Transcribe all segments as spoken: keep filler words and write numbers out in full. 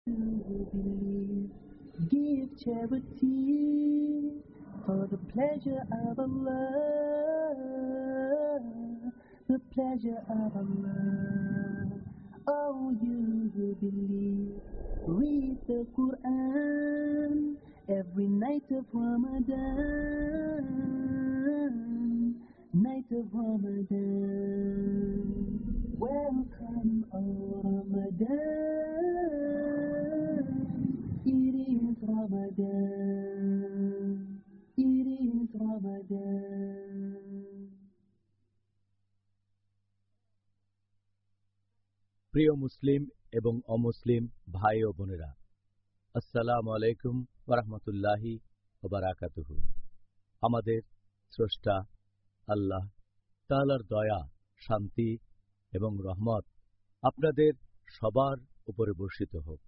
believe, give charity for the pleasure of Allah, the pleasure of Allah. Oh, you who believe, read the Quran every night of Ramadan, night of Ramadan. Welcome, O Ramadan. It is Ramadan. It is Ramadan. প্রিয় মুসলিম এবং অমুসলিম ভাই ও বোনেরা, আসসালামু আলাইকুম ওয়া রাহমাতুল্লাহি ওয়া বারাকাতুহু। আমাদের স্রষ্টা আল্লাহ তাআলার দয়া, শান্তি এবং রহমত আপনাদের সবার উপরে বর্ষিত হোক।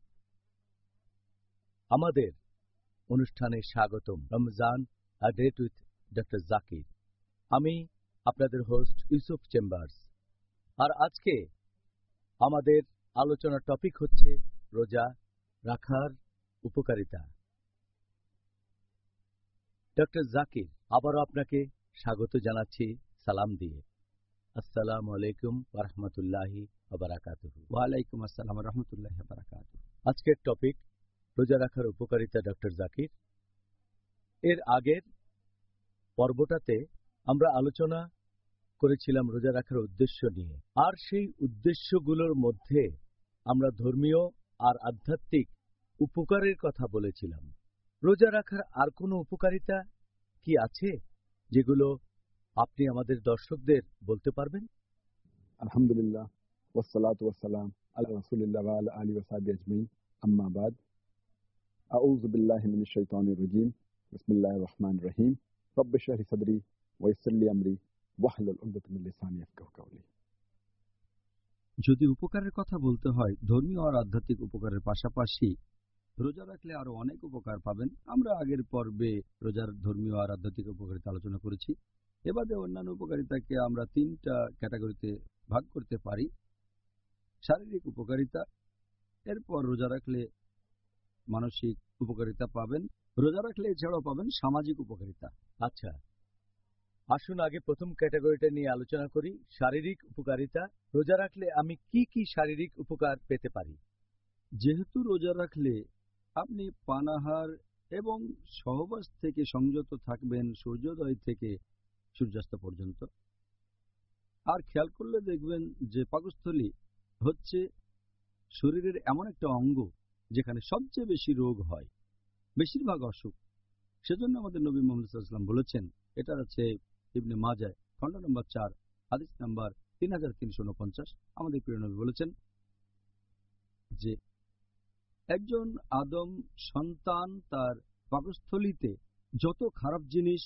আমাদের অনুষ্ঠানে স্বাগতম। Ramzan a date with doctor Zakir. আমি আপনাদের হোস্ট ইউসুফ চেম্বার্স। আর আজকে আমাদের আলোচনার টপিক হচ্ছে রোজা রাখার উপকারিতা। ডক্টর জাকির, আবারও আপনাকে স্বাগত জানাচ্ছি সালাম দিয়ে। আসসালামু আলাইকুম ওয়া রাহমাতুল্লাহি ওয়া বারাকাতুহু। ওয়া আলাইকুম আসসালাম ওয়া রাহমাতুল্লাহি ওয়া বারাকাতুহু। আজকের টপিক রোজা রাখার উপকারিতা, ডক্টর জাকির। এর আগের পর্বটাতে আমরা আলোচনা করেছিলাম রোজা রাখার উদ্দেশ্য নিয়ে, আর সেই উদ্দেশ্যগুলোর মধ্যে আমরা ধর্মীয় আর আধ্যাত্মিক উপকারের কথা বলেছিলাম। রোজা রাখার আর কোনো উপকারিতা কি আছে যেগুলো আপনি আমাদের দর্শকদের বলতে পারবেন? আলহামদুলিল্লাহ, ওয়াসসালাতু ওয়াসসালাম আলা রাসূলিল্লাহ ওয়া আলা আলিহি ওয়া সাহবিহি আজমাইন, আম্মা বাদ। আউযু বিল্লাহি মিনাশ শাইতানির রাজীম। বিসমিল্লাহির রহমানির রহিম। রব্বি ইশরাহ লি সাদরি ওয়া ইয়াসসির লি আমরি ওয়াহলুল উকদাতাম মিন লিসানি ইয়াফকাহু কাওলি। যদি উপকারের কথা বলতে হয়, ধর্মীয় আর আধ্যাত্মিক উপকারের পাশাপাশি রোজা রাখলে আরো অনেক উপকার পাবেন। আমরা আগের পর্বে রোজার ধর্মীয় আর আধ্যাত্মিক উপকারিতা আলোচনা করেছি। এবারে অন্যান্য উপকারিতাকে আমরা তিনটা ক্যাটাগরিতে ভাগ করতে পারি। শারীরিক উপকারিতা, এরপর রোজা রাখলে মানসিক উপকারিতা পাবেন, রোজা রাখলে এছাড়াও পাবেন সামাজিক উপকারিতা। আচ্ছা, আসুন আগে প্রথম ক্যাটাগরিটা নিয়ে আলোচনা করি, শারীরিক উপকারিতা। রোজা রাখলে আমি কি কি শারীরিক উপকার পেতে পারি? যেহেতু রোজা রাখলে আপনি পানাহার এবং সহবাস থেকে সংযত থাকবেন সূর্যোদয় থেকে সূর্যাস্ত পর্যন্ত। আর খেয়াল করলে দেখবেন যে পাকস্থলী হচ্ছে শরীরের এমন একটা অঙ্গ যেখানে সবচেয়ে বেশি রোগ হয়, বেশিরভাগ অসুখ। সেজন্য আমাদের নবী মুহাম্মদ সাল্লাল্লাহু আলাইহি ওয়াসাল্লাম বলেছেন, এটা আছে ইবনে মাজাহ খণ্ড নম্বর চার হাদিস নাম্বার তিন হাজার তিনশো উনপঞ্চাশ। আমাদের প্রিয় নবী বলেছেন যে একজন আদম সন্তান তার পাকস্থলীতে যত খারাপ জিনিস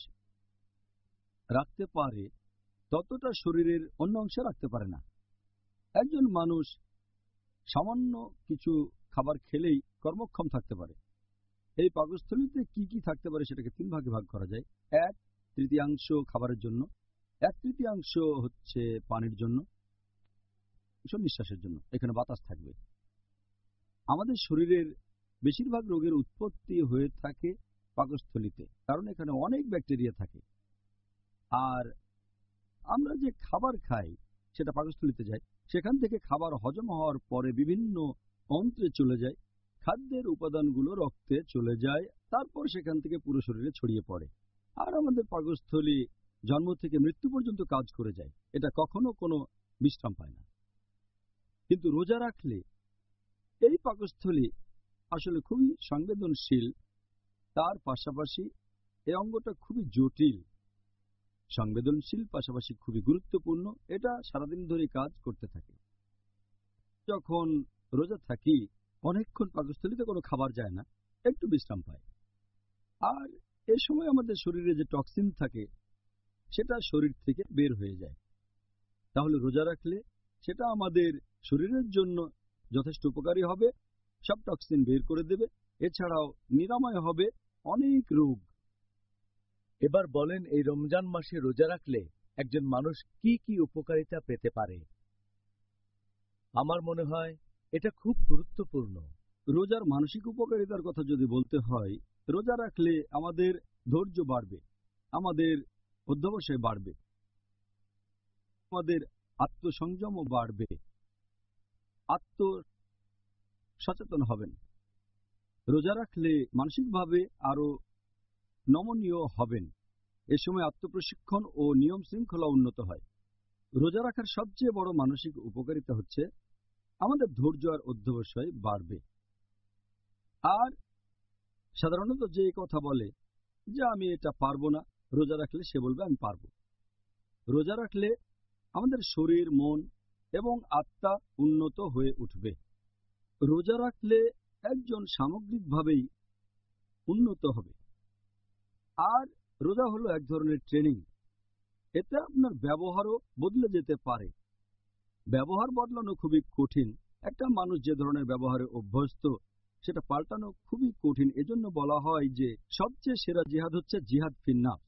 রাখতে পারে ততটা শরীরের অন্য অংশে রাখতে পারে না। একজন মানুষ সামান্য কিছু খাবার খেলেই কর্মক্ষম থাকতে পারে। এই পাকস্থলীতে কি কি থাকতে পারে সেটাকে তিন ভাগে ভাগ করা যায়। এক তৃতীয়াংশ খাবারের জন্য, এক তৃতীয়াংশ হচ্ছে পানির জন্য, নিঃশ্বাসের জন্য, এখানে বাতাস থাকবে। আমাদের শরীরের বেশিরভাগ রোগের উৎপত্তি হয়ে থাকে পাকস্থলীতে, কারণ এখানে অনেক ব্যাকটেরিয়া থাকে। আর আমরা যে খাবার খাই সেটা পাকস্থলীতে যায়, সেখান থেকে খাবার হজম হওয়ার পরে বিভিন্ন অন্ত্রে চলে যায়, খাদ্যের উপাদানগুলো রক্তে চলে যায়, তারপর সেখান থেকে পুরো শরীরে ছড়িয়ে পড়ে। আর আমাদের পাকস্থলী জন্ম থেকে মৃত্যু পর্যন্ত কাজ করে যায়, এটা কখনো কোনো বিশ্রাম পায় না। কিন্তু রোজা রাখলে এই পাকস্থলী আসলে খুবই সংবেদনশীল, তার পাশাপাশি এই অঙ্গটা খুবই জটিল। সংবেদনশীল পাশাপাশি খুবই গুরুত্বপূর্ণ, এটা সারাদিন ধরে কাজ করতে থাকে। যখন রোজা থাকি অনেকক্ষণ পাকস্থলীতে কোনো খাবার যায় না, একটু বিশ্রাম পায়। আর এই সময় আমাদের শরীরে যে টক্সিন থাকে সেটা শরীর থেকে বের হয়ে যায়। তাহলে রোজা রাখলে সেটা আমাদের শরীরের জন্য যথেষ্ট উপকারী হবে, সব টক্সিন বের করে দেবে, এছাড়াও নিরাময় হবে অনেক রোগ। এবার বলেন, এই রমজান মাসে রোজা রাখলে একজন মানুষ কি কি উপকারিতা পেতে পারে? আমার মনে হয় এটা খুব গুরুত্বপূর্ণ। রোজার মানসিক উপকারিতার কথা যদি বলতে হয়, রোজা রাখলে আমাদের ধৈর্য বাড়বে, আমাদের অধ্যবসায় বাড়বে, আমাদের আত্মসংযমও বাড়বে, আত্ম সচেতন হবেন। রোজা রাখলে মানসিকভাবে আরো নমনীয় হবেন। এ সময় আত্মপ্রশিক্ষণ ও নিয়ম শৃঙ্খলা উন্নত হয়। রোজা রাখার সবচেয়ে বড় মানসিক উপকারিতা হচ্ছে আমাদের ধৈর্য আর অধ্যবসায় বাড়বে। আর সাধারণত যে কথা বলে যে আমি এটা পারবো না, রোজা রাখলে সে বলবে আমি পারবো। রোজা রাখলে আমাদের শরীর, মন এবং আত্মা উন্নত হয়ে উঠবে। রোজা রাখলে একজন সামগ্রিকভাবেই উন্নত হবে। আর রোজা হলো এক ধরনের ট্রেনিং। এতে আপনার ব্যবহারও বদলে যেতে পারে। ব্যবহার বদলানো খুবই কঠিন। একটা মানুষ যে ধরনের ব্যবহারে অভ্যস্ত সেটা পাল্টানো খুবই কঠিন। এজন্য বলা হয় যে সবচেয়ে সেরা জিহাদ হচ্ছে জিহাদ ফিন নাফস,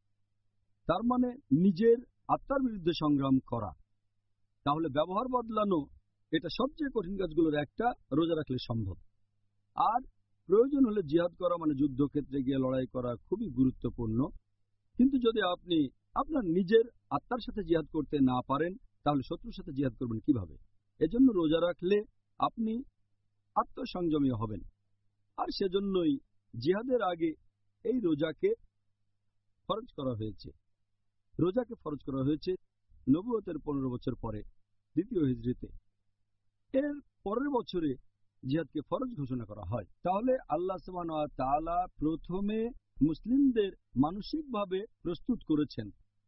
তার মানে নিজের আত্মার বিরুদ্ধে সংগ্রাম করা। তাহলে ব্যবহার বদলানো এটা সবচেয়ে কঠিন কাজগুলোর একটা, রোজা রাখলে সম্ভব। আর প্রয়োজন হলে জিহাদ করা মানে যুদ্ধক্ষেত্রে গিয়ে লড়াই করা খুবই গুরুত্বপূর্ণ। কিন্তু যদি আপনি আপনার নিজের আত্মার সাথে জিহাদ করতে না পারেন তাহলে শত্রুর সাথে জিহাদ করবেন কিভাবে? এজন্য রোজা রাখলে আপনি আত্মসংযমী হবেন। আর সেজন্যই জিহাদের আগে এই রোজাকে ফরজ করা হয়েছে। রোজাকে ফরজ করা হয়েছে নবুয়তের পনেরো বছর পরে, দ্বিতীয় হিজরিতে। এর পরের বছরে জিহাদকে ফরজ ঘোষণা করা হয়। তাহলে আল্লাহ সুবহানাহু ওয়া তাআলা প্রথমে মুসলিমদের মানসিকভাবে প্রস্তুত করেছেন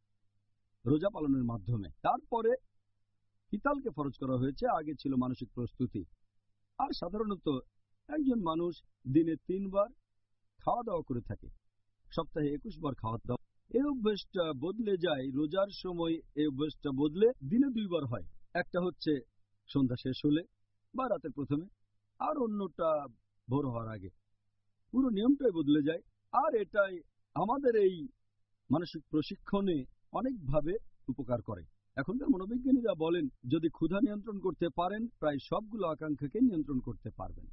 রোজা পালনের মাধ্যমে। তারপরে কিতালকে ফরজ করা হয়েছে। আগে ছিল মানসিক প্রস্তুতি। আর সাধারণত একজন মানুষ দিনে তিনবার খাওয়া দাওয়া করে থাকে, সপ্তাহে একুশ বার খাওয়া দাওয়া। এই অভ্যেসটা বদলে যায় রোজার সময়। এই অভ্যেসটা বদলে দিনে দুইবার হয়। একটা হচ্ছে সন্ধ্যা শেষ হলে বা রাতের প্রথমে, আর অন্যটা ভোর হওয়ার আগে। পুরো নিয়মটাই বদলে যায়। আর এটাই আমাদের এই মানসিক প্রশিক্ষণে অনেকভাবে উপকার করে। এখনকার মনোবিজ্ঞানীরা বলেন যদি ক্ষুধা নিয়ন্ত্রণ করতে পারেন প্রায় সবগুলো আকাঙ্ক্ষাকে নিয়ন্ত্রণ করতে পারবেন।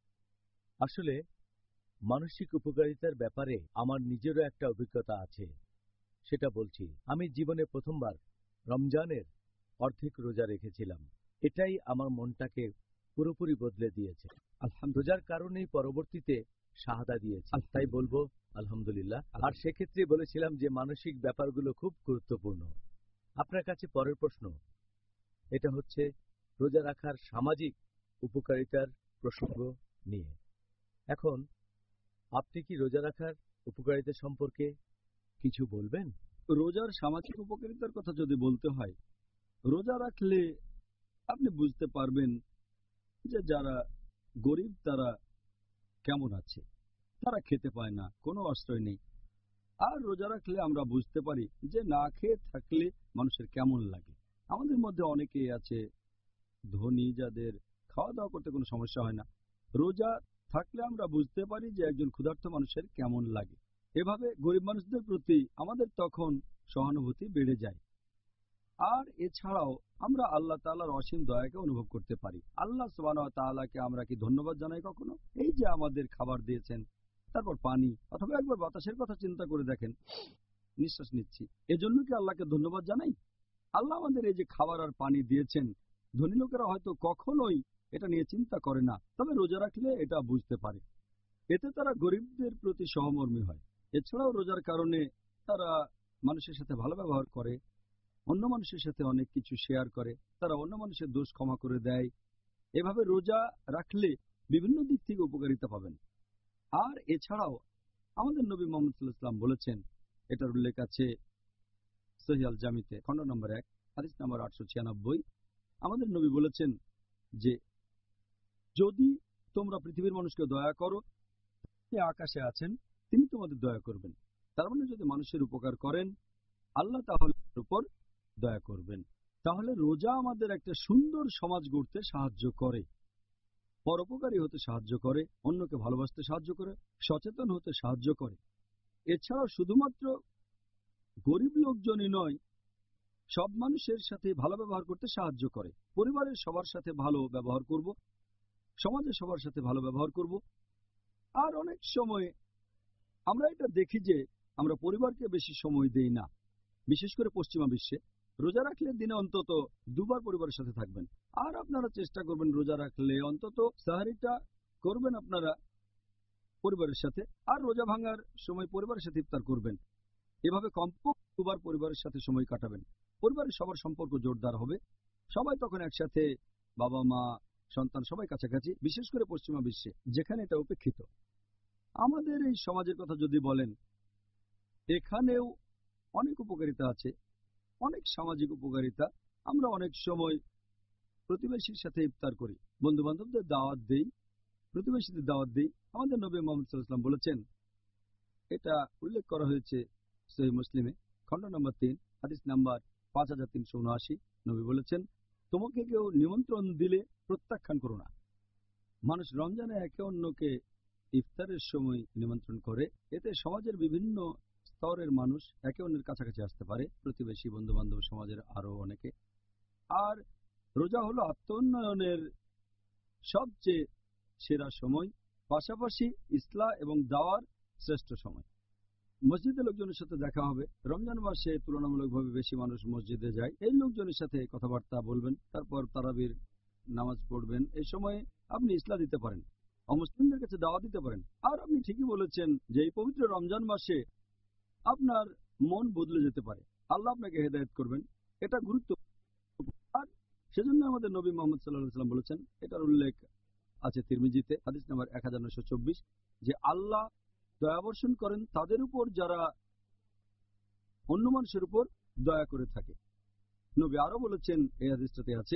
আসলে মানসিক উপকারিতার ব্যাপারে আমার নিজেরও একটা অভিজ্ঞতা আছে, সেটা বলছি। আমি জীবনে প্রথমবার রমজানের অর্ধেক রোজা রেখেছিলাম। এটাই আমার মনটাকে পুরোপুরি বদলে দিয়েছে। আলহামদুলিল্লাহ, রোজার কারণেই পরবর্তীতে শাহাদা দিয়েছে। তাই বলবো আলহামদুলিল্লাহ। আর সেক্ষেত্রে বলেছিলাম যে মানসিক ব্যাপারগুলো খুব গুরুত্বপূর্ণ। আপনার কাছে পরের প্রশ্ন, এটা হচ্ছে রোজা রাখার সামাজিক উপকারিতার প্রসঙ্গ নিয়ে। এখন আপনি কি রোজা রাখার উপকারিতা সম্পর্কে কিছু বলবেন? রোজার সামাজিক উপকারিতার কথা যদি বলতে হয়, রোজা রাখলে আপনি বুঝতে পারবেন যে যারা গরিব তারা কেমন আছে। তারা খেতে পায় না, কোনো আশ্রয় নেই। আর রোজা রাখলে আমরা বুঝতে পারি যে না খেয়ে থাকলে মানুষের কেমন লাগে। আমাদের মধ্যে অনেকেই আছে ধনী, যাদের খাওয়া দাওয়া করতে কোনো সমস্যা হয় না। রোজা থাকলে আমরা বুঝতে পারি যে একজন ক্ষুধার্ত মানুষের কেমন লাগে। এভাবে গরিব মানুষদের প্রতি আমাদের তখন সহানুভূতি বেড়ে যায়। আর এছাড়াও আমরা আল্লাহ তাআলার অসীম দয়াকে অনুভব করতে পারি। আল্লাহ সুবহানাহু ওয়া তাআলাকে আমরা কি ধন্যবাদ জানাই কখনো? এই যে আমাদের খাবার দিয়েছেন, তারপর পানি, অথবা একবার বাতাসের কথা চিন্তা করে দেখেন, নিঃশ্বাস নিচ্ছি, এজন্য কি আল্লাহকে ধন্যবাদ জানাই? আল্লাহ আমাদের এই যে খাবার আর পানি দিয়েছেন, ধনী লোকেরা হয়তো কখনোই এটা নিয়ে চিন্তা করে না, তবে রোজা রাখলে এটা বুঝতে পারে। এতে তারা গরিবদের প্রতি সহমর্মী হয়। এছাড়াও রোজার কারণে তারা মানুষের সাথে ভালো ব্যবহার করে, অন্য মানুষের সাথে অনেক কিছু শেয়ার করে, তারা অন্য মানুষের দোষ ক্ষমা করে দেয়। এভাবে রোজা রাখলে বিভিন্ন দিক থেকে উপকারিতা পাবেন। আর এছাড়াও আমাদের নবী মুহাম্মদ সাল্লাল্লাহু আলাইহি ওয়াসাল্লাম বলেছেন, এটার উল্লেখ আছে সহিহ আল জামিতে খণ্ড নম্বর এক হাদিস নম্বর আটশো ছিয়ানব্বই। আমাদের নবী বলেছেন যে যদি তোমরা পৃথিবীর মানুষকে দয়া করো, তিনি আকাশে আছেন, তিনি তোমাদের দয়া করবেন। তার মানে যদি মানুষের উপকার করেন, আল্লাহ তাহলে উপর দয়া করবেন। তাহলে রোজা আমাদের একটা সুন্দর সমাজ গড়তে সাহায্য করে, পরোপকারী হতে সাহায্য করে, অন্যকে ভালোবাসতে সাহায্য করে, সচেতন হতে সাহায্য করে। এছাড়াও শুধুমাত্র গরিব লোকজনই নয়, সব মানুষের সাথে ভালো ব্যবহার করতে সাহায্য করে। পরিবারের সবার সাথে ভালো ব্যবহার করব, সমাজে সবার সাথে ভালো ব্যবহার করব। আর অনেক সময় আমরা এটা দেখি যে আমরা পরিবারকে বেশি সময় দেই না, বিশেষ করে পশ্চিমা বিশ্বে। রোজা রাখলে দিনে অন্তত দুবার পরিবারের সাথে থাকবেন। আর আপনারা চেষ্টা করবেন রোজা রাখলে অন্তত সাহারিটা করবেন আপনারা পরিবারের সাথে, আর রোজা ভাঙার সময় পরিবারের সাথে ইফতার করবেন। এভাবে কমপক্ষে দুবার পরিবারের সাথে সময় কাটাবেন। পরিবারের সবার সম্পর্ক জোরদার হবে, সবাই তখন একসাথে, বাবা মা সন্তান সবাই কাছাকাছি, বিশেষ করে পশ্চিমা বিশ্বে যেখানে এটা উপেক্ষিত। আমাদের এই সমাজের কথা যদি বলেন, এখানেও অনেক উপকারিতা আছে, অনেক সামাজিক উপকারিতা। আমরা অনেক সময় প্রতিবেশীর সাথে ইফতার করি, বন্ধু বান্ধবদের দাওয়াত দেই, প্রতিবেশীদের দাওয়াত দেই। আমাদের নবী মুহাম্মদ সাল্লাল্লাহু আলাইহি ওয়াসাল্লাম বলেছেন, এটা উল্লেখ করা হয়েছে সহিহ মুসলিমে, খণ্ড নম্বর তিন, হাদিস নাম্বার পাঁচ হাজার তিনশো উনআশি। নবী বলেছেন, তোমাকে কেউ নিমন্ত্রণ দিলে প্রত্যাখ্যান করো না। মানুষ রমজানে একে অন্যকে ইফতারের সময় নিমন্ত্রণ করে, এতে সমাজের বিভিন্ন স্তরের মানুষ একে অন্যের কাছাকাছি আসতে পারে, প্রতিবেশী, বন্ধু বান্ধব, সমাজের আরো অনেকে। আর রোজা হলো আত্মোন্নয়নের সবচেয়ে সেরা সময়, পাশাপাশি ইসলাহ এবং দাওয়ার শ্রেষ্ঠ সময়। মসজিদে লোকজনের সাথে দেখা হবে। রমজান মাসে তুলনামূলকভাবে বেশি মানুষ মসজিদে যায়। এই লোকজনের সাথে কথাবার্তা বলবেন, তারপর তারাবির নামাজ পড়বেন। এই সময়ে আপনি ইসলাহ দিতে পারেন, অমুসলিমদের কাছে দাওয়া দিতে পারেন। আর আপনি ঠিকই বলেছেন যে এই পবিত্র রমজান মাসে আপনার মন বদলে যেতে পারে, আল্লাহ আপনাকে হেদায়েত করবেন। এটা গুরুত্বপূর্ণ। আর সেজন্য আমাদের নবী মুহাম্মদ সাল্লাল্লাহু আলাইহি ওয়াসাল্লাম বলেছেন, এটার উল্লেখ আছে তিরমিজিতে, হাদিস নাম্বার এক হাজার নয়শো চব্বিশ, যে আল্লাহ দয়াবর্ষণ করেন তাদের উপর যারা অন্য মানুষের উপর দয়া করে থাকে। নবী আরো বলেছেন, এই হাদিসটাতে আছে,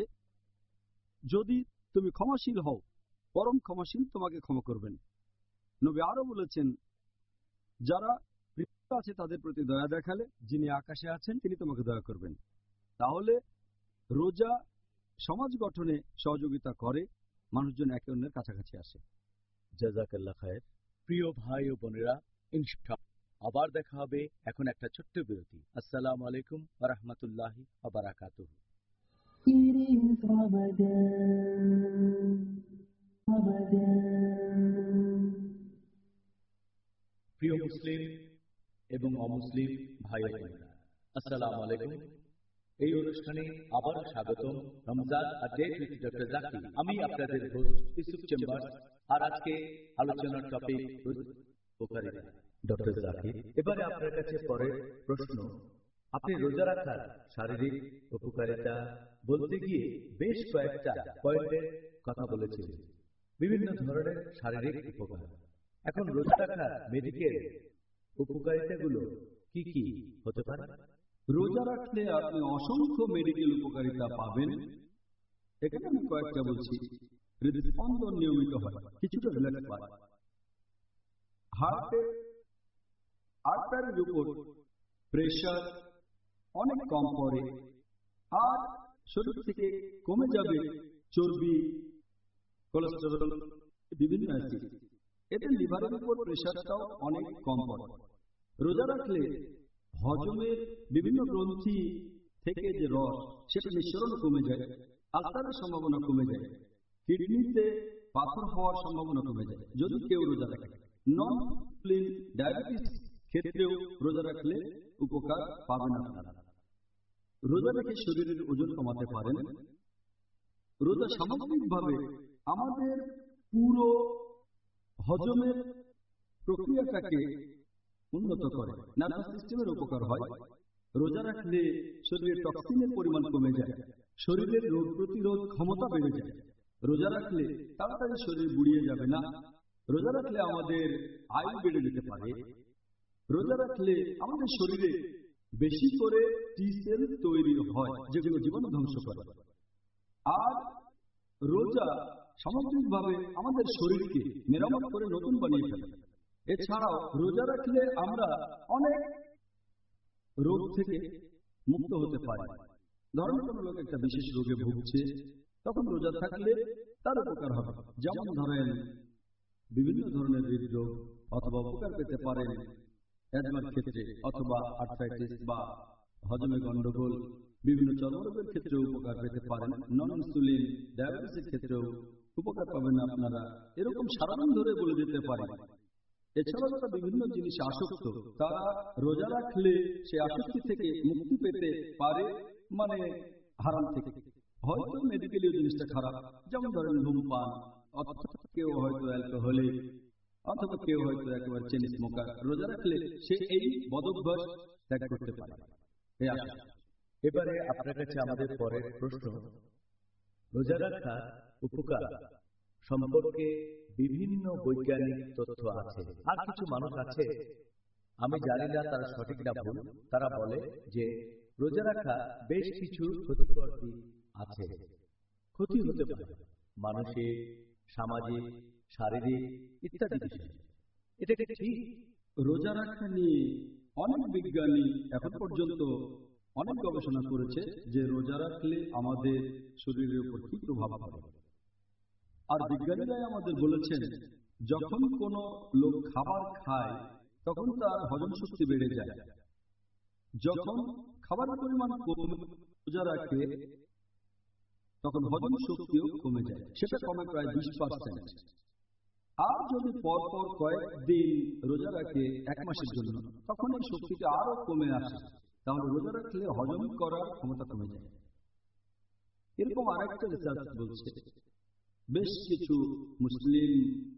যদি তুমি ক্ষমাশীল হও, পরম ক্ষমাশীল তোমাকে ক্ষমা করবেন। নবী আরো বলেছেন, যারা পৃথিবীতে আছে তাদের প্রতি দয়া দেখালে যিনি আকাশে আছেন তিনি তোমাকে দয়া করবেন। তাহলে রোজা সমাজ গঠনে সহযোগিতা করে, মানুষজন একে অন্যের কাছাকাছি আসে। জাযাকাল্লাহ খায়ের। প্রিয় ভাই ও বোনেরা, ইনশাআল্লাহ আবার দেখা হবে। এখন একটা ছোট্ট বিরতি। আসসালামু আলাইকুম ওয়া রাহমাতুল্লাহি ওয়া বারাকাতুহু। It is Ramadan, Ramadan. প্রিয় মুসলিম এবং অমুসলিম ভাই ও বোনেরা, আসসালামু আলাইকুম। এই অনুষ্ঠানে আবার স্বাগতম। রমজান আর ডেট উইথ ডক্টর জাকির। আমি আপনাদের হোস্ট ইউসুফ চেম্বার্স। আর আজকে আলোচনার টপিক উপকারিতা। ডক্টর জাকির, এবারে আপনার কাছে পরের প্রশ্ন। আপনি রোজা রাখার শারীরিক উপকারিতা বলতে গিয়ে বেশ কয়েকটা পয়েন্টের কথা বলেছিলেন, বিভিন্ন ধরনের শারীরিক উপকার। এখন রোজা রাখার মেডিকেল উপকারিতাগুলো কি কি হতে পারে? রোজা রাখলে আপনি অসংখ্য মেডিকেল উপকারিতা পাবেন। এখানে আমি কয়েকটা বলছি। হৃদস্পন্দন নিয়মিত হয়, কিছুটা রিল্যাক্স পায়, হার্টের আর্টারির উপর প্রেশার অনেক কম পড়ে, আর শরীর থেকে কমে যাবে চর্বি, কোলেস্টেরল, বিভিন্ন অ্যাসিড। এতে লিভারের উপর প্রেশারটাও অনেক কম পড়ে। রোজা রাখলে হজমের বিভিন্ন গ্রন্থি থেকে যে রস, সেটা নিঃসরণ কমে যায়, আলসারের সম্ভাবনা কমে যায়, কিডনিতে পাথর হওয়ার সম্ভাবনা কমে যায় যদি কেউ রোজা রাখে। নন প্লেন ডায়াবেটিস ক্ষেত্রেও রোজা রাখলে উপকার পাবেন আপনারা। রোজা রেখে শরীরের ওজন কমাতে পারেন। রোজা সামগ্রিকভাবে আমাদের পুরো হজমের প্রক্রিয়াটাকে উন্নত করে, নার্ভাস সিস্টেমের উপকার হয়। রোজা রাখলে শরীরে টক্সিনের পরিমাণ কমে যায়, শরীরের রোগ প্রতিরোধ ক্ষমতা বেড়ে যায়। রোজা রাখলে তাড়াতাড়ি শরীর বুড়িয়ে যাবে না। রোজা রাখলে আমাদের আয়ু বেড়ে যেতে পারে। রোজা রাখলে আমাদের শরীরে বেশি করে টি সেল তৈরি হয়, যেগুলো জীবাণু ধ্বংস করে। আর রোজা সামগ্রিকভাবে আমাদের শরীরকে মেরামত করে নতুন বানিয়ে ফেলে। এছাড়াও রোজা রাখলে আমরা অনেক রোগ থেকে মুক্ত হতে পারি। ধরেন কোনো লোক একটা বিশেষ রোগে ভুগছে, তখন রোজা থাকলে তার উপকার হবে। যেমন ধরেন বিভিন্ন ধরনের হৃদরোগ, অথবা উপকার পেতে পারেন অ্যাজমার ক্ষেত্রে, অথবা আর্থ্রাইটিস বা হজমে গন্ডগোল, বিভিন্ন চর্মরোগের ক্ষেত্রেও উপকার পেতে পারেন। নন ইনসুলিন ডায়াবেটিসের ক্ষেত্রেও উপকার পাবেন আপনারা, এরকম সারাদিন ধরে বলে দিতে পারি। এছাড়াও যারা বিভিন্ন জিনিসে আসক্ত, তারা রোজা রাখলে সে আসক্তি থেকে মুক্তি পেতে পারে, মানে হারাম থেকে। হয়তো মেডিকেলীয় জিনিসটা খারাপ, যেমন ধরেন ধূমপান, অথবা কেউ হয়তো অ্যালকোহলিক, অথবা কেউ হয়তো একেবারে চেন স্মোকার। রোজা রাখলে সে এই বদভ্যাস ত্যাগ করতে পারে। এবারে আপনার কাছে আমাদের পরের প্রশ্ন, রোজা রাখা উপকার সম্পর্কে বিভিন্ন বৈজ্ঞানিক তথ্য আছে। আর কিছু মানুষ আছে, আমি জানি না তারা সঠিক না ভুল, তারা বলে যে রোজা রাখা বেশ কিছু ক্ষতিকর দিক আছে। ক্ষতি হতে পারে মানসিক, সামাজিক, শারীরিক ইত্যাদি বিষয়। এটা কি ঠিক? রোজা রাখা নিয়ে অনেক বিজ্ঞানী এখন পর্যন্ত অনেক গবেষণা করেছে যে রোজা রাখলে আমাদের শরীরের উপর কি প্রভাব পড়ে। আর বিজ্ঞানীরাই আমাদের বলেছেন, যখন কোনো লোক খাবার খায় তখন তার হজম শক্তি বেড়ে যায়। যখন খাবারের পরিমাণ কমে রোজা রাখে তখন হজম শক্তিও কমে যায়, সেটা কমে প্রায় বিশ পার্সেন্ট। আর যদি পরপর কয়েকদিন রোজা রাখে এক মাসের জন্য, তখন এই শক্তিটা আরো কমে আসে। তাহলে রোজা রাখলে হজম করার ক্ষমতা কমে যায়। এরকম আরেকটা রিসার্চ বলছে, বেশ কিছু মুসলিম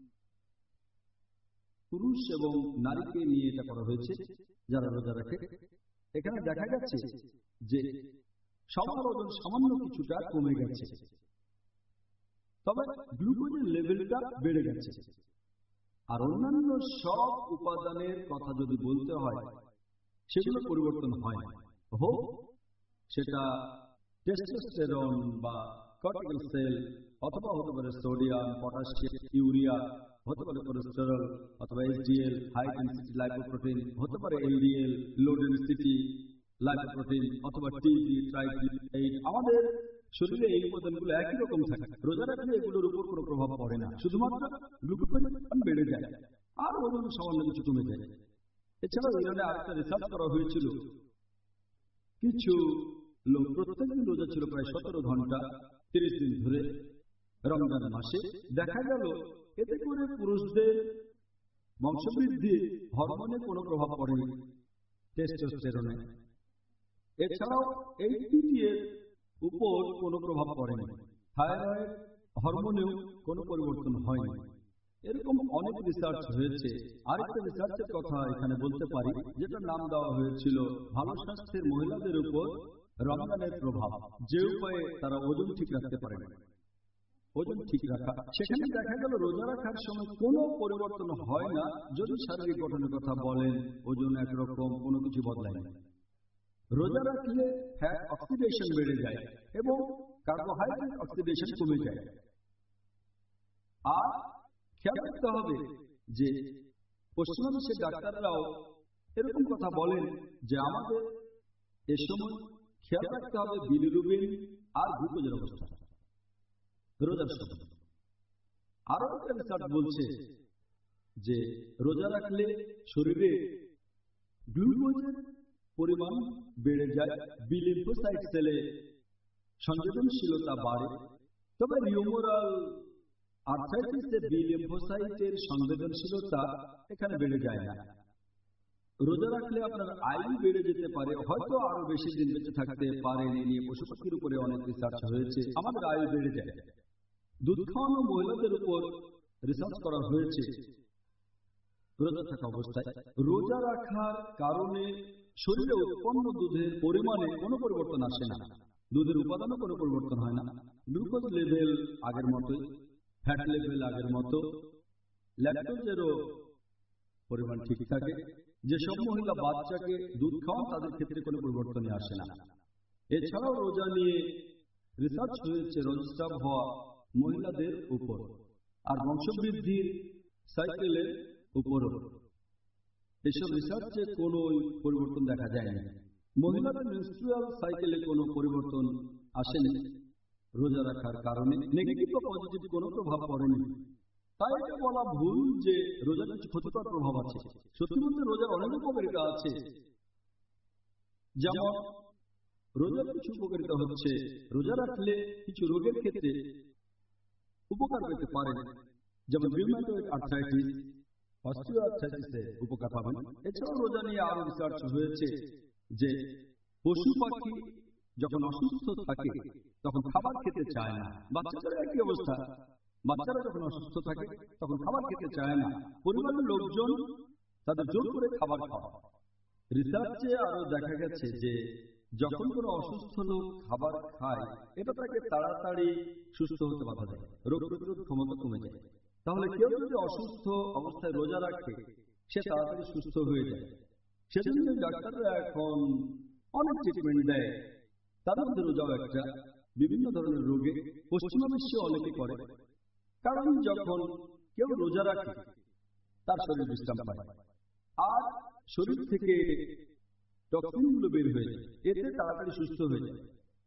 পুরুষ এবং নারীকে নিয়ে এটা করা হয়েছে যারা রোজা রাখে। এখানে দেখা যাচ্ছে যে সবার ওজন সামান্য কিছুটা কমে গেছে, তবে গ্লুকোজের লেভেলটা বেড়ে গেছে। আর অন্যান্য সব উপাদানের কথা যদি বলতে হয়, সেগুলো পরিবর্তন হয় না। হোক সেটা টেস্টোস্টেরন বা কর্টিকল সেল, অথবা হতে পারে সোডিয়াম, পটাশিয়াম, ইউরিয়া, হতে পারে কোলেস্টেরল, অথবা এইচডিএল হাই ডেনসিটি লাইপোপ্রোটিন, হতে পারে এলডিএল লো ডেনসিটি লাইপোপ্রোটিন, অথবা টিজি ট্রাইগ্লিসারাইড। আমাদের শরীরে এই উপাদানগুলো একই রকম থাকে। রোজা রাখলে এগুলোর উপর কোনো প্রভাব পড়ে না, শুধুমাত্র গ্লুকোজ বেড়ে যায় আর ওজন সামান্য কিছু কমে যায়। এছাড়াও ইরানে আরেকটা রিসার্চ করা হয়েছিল, কিছু লোক প্রত্যেকদিন রোজা ছিল প্রায় সতেরো ঘন্টা তিরিশ দিন ধরে রমজান মাসে। দেখা গেল এতে করে পুরুষদের বংশবৃদ্ধি হরমোনে কোনো প্রভাব পড়েনি, টেস্টোস্টেরনে। এছাড়াও এইচপিটি এর উপর কোনো প্রভাব পড়েনি, থাইরয়েড হরমোনেও কোনো পরিবর্তন হয়নি। এরকম অনেক রিসার্চ হয়েছে। আরেকটা রিসার্চের কথা এখানে বলতে পারি, যেটার নাম দেওয়া হয়েছিল ভালো স্বাস্থ্যের মহিলাদের উপর রমজানের প্রভাব, যে উপায়ে তারা ওজন ঠিক রাখতে পারেন। ওজন ঠিক রাখা, সেখানে দেখা গেল রোজা রাখার সময় কোনো পরিবর্তন হয় না যদি শারীরিক গঠনের কথা বলেন, ওজন একরকম, কোনো কিছু বদলায় না। রোজা রাখলে ফ্যাট অক্সিডেশন বেড়ে যায় এবং কার্বোহাইড্রেট অক্সিডেশন কমে যায়। আর খেয়াল রাখতে হবে যে পশ্চিমা বিশ্বের ডাক্তাররাও এরকম কথা বলেন যে আমাদের এ সময় খেয়াল রাখতে হবে বিলিরুবিন আর গ্লুকোজের অবস্থা রোজার সময়। আরো একটা রিসার্চ বলছে যে রোজা রাখলে শরীরে গ্লুকোজের পরিমাণ বেড়ে যায়, বি লিম্ফোসাইট সেলে সংবেদনশীলতা বাড়ে। তবে রিউমারাল আর্থ্রাইটিসে বি লিম্ফোসাইটের সংবেদনশীলতা এখানে বেড়ে যায় না। রোজা রাখলে আপনার আয়ু বেড়ে যেতে পারে, হয়তো আরো বেশি দিন বেঁচে থাকতে পারেন। এ নিয়ে পশু পাখির উপরে অনেক রিসার্চ হয়েছে, আমাদের আয়ু বেড়ে যায়। দুধ খাওয়ানো মহিলাদের উপর রিসার্চ করা হয়েছে রোজা থাকা অবস্থায়। রোজা রাখার কারণে শরীরে উৎপন্ন দুধের পরিমাণে কোনো পরিবর্তন আসে না, দুধের উপাদানও কোনো পরিবর্তন হয় না। গ্লুকোজ লেভেল আগের মতোই, ফ্যাট লেভেল আগের মতো, ল্যাকটোজেরও পরিমাণ ঠিক থাকে। যেসব মহিলা বাচ্চাকে দুধ খাওয়ান তাদের ক্ষেত্রে কোনো পরিবর্তনই আসে না। এছাড়াও রোজা নিয়ে রিসার্চ হয়েছে রজস্রাব হওয়া মহিলাদের উপর আর বংশবৃদ্ধির সাইকেলের উপরও। এসব রিসার্চে কোনো পরিবর্তন দেখা যায়নি। মহিলাদের মেনস্ট্রুয়াল সাইকেলে কোনো পরিবর্তন আসেনি রোজা রাখার কারণে, নেগেটিভ বা পজিটিভ কোনো প্রভাব পড়েনি। তাই এটা বলা ভুল যে রোজার কিছু ক্ষতিকর প্রভাব আছে। সত্যি বলতে রোজার অনেক উপকারিতা আছে। যেমন রোজার কিছু উপকারিতা হচ্ছে, রোজা রাখলে কিছু রোগের ক্ষেত্রে উপকার পেতে পারেন, যেমন রিউমাটয়েড আর্থ্রাইটিস, অস্টিওআর্থ্রাইটিসে উপকার পাবেন। এছাড়াও রোজা নিয়ে আরো রিসার্চ হয়েছে যে পশু পাখি যখন অসুস্থ থাকে তখন খাবার খেতে চায় না। বাচ্চাদের একই অবস্থা, বাচ্চারা যখন অসুস্থ থাকে তখন খাবার খেতে চায় না, পরিবারের লোকজন তাদের জোর করে খাবার খাওয়া। রিসার্চে আরো দেখা গেছে যে যখন কোনো অসুস্থ লোক খাবার খায় এটা তাকে তাড়াতাড়ি সুস্থ হতে বাধা দেয়, রোগ প্রতিরোধ ক্ষমতা কমে যায়। তাহলে কেউ যদি অসুস্থ অবস্থায় রোজা রাখে সে তাড়াতাড়ি সুস্থ হয়ে যায়। সেজন্য ডাক্তাররা এখন অনেক ট্রিটমেন্ট দেয়, তার মধ্যে রোজাও একটা। বিভিন্ন ধরনের রোগে পশ্চিমা বিশ্বে অনেকে করে, কারণ যখন কেউ রোজা রাখে তার শরীর বিশ্রাম পায় আর শরীর থেকে টক্সিনগুলো বের হয়ে যায়, এতে তাড়াতাড়ি সুস্থ হয়ে যায়।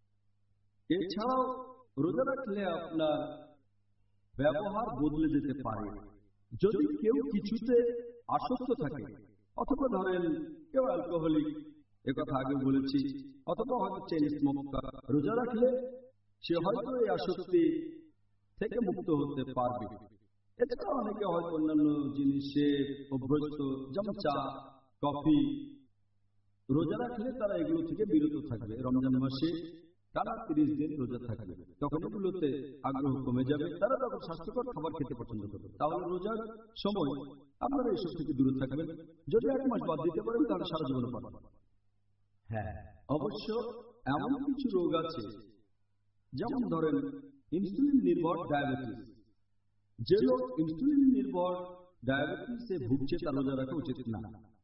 এছাড়াও রোজা রাখলে আপনার ব্যবহার বদলে যেতে পারে। যদি কেউ কিছুতে আসক্ত থাকে, অথবা ধরেন কেউ অ্যালকোহলিক, একথা আগে বলেছি, অথবা হয়তো চেইন স্মোকার, রোজা রাখলে সে হয়তো এই আসক্তি থেকে মুক্ত হতে পারবে। এছাড়া অনেকে হয়তো অন্যান্য জিনিসে অভ্যস্ত, যেমন চা, কফি, রোজা রাখলে তারা এগুলো থেকে বিরত থাকবে। রমজান মাসে টানা তিরিশ দিন রোজা থাকবে, তখন এগুলোতে আগ্রহ কমে যাবে, তারা তখন স্বাস্থ্যকর খাবার খেতে পছন্দ করবে। তাহলে রোজার সময় আপনারা এসব থেকে দূরে থাকবেন। যদি এক মাস বাদ দিতে পারেন তাহলে সারা জীবন পাবেন। হ্যাঁ, অবশ্য এমন কিছু রোগ আছে, যেমন ধরেন ইনসুলিন নির্ভর ডায়াবেটিস। যে লোক ইনসুলিন নির্ভর ডায়াবেটিসে ভুগছে তার রোজা রাখা উচিত না,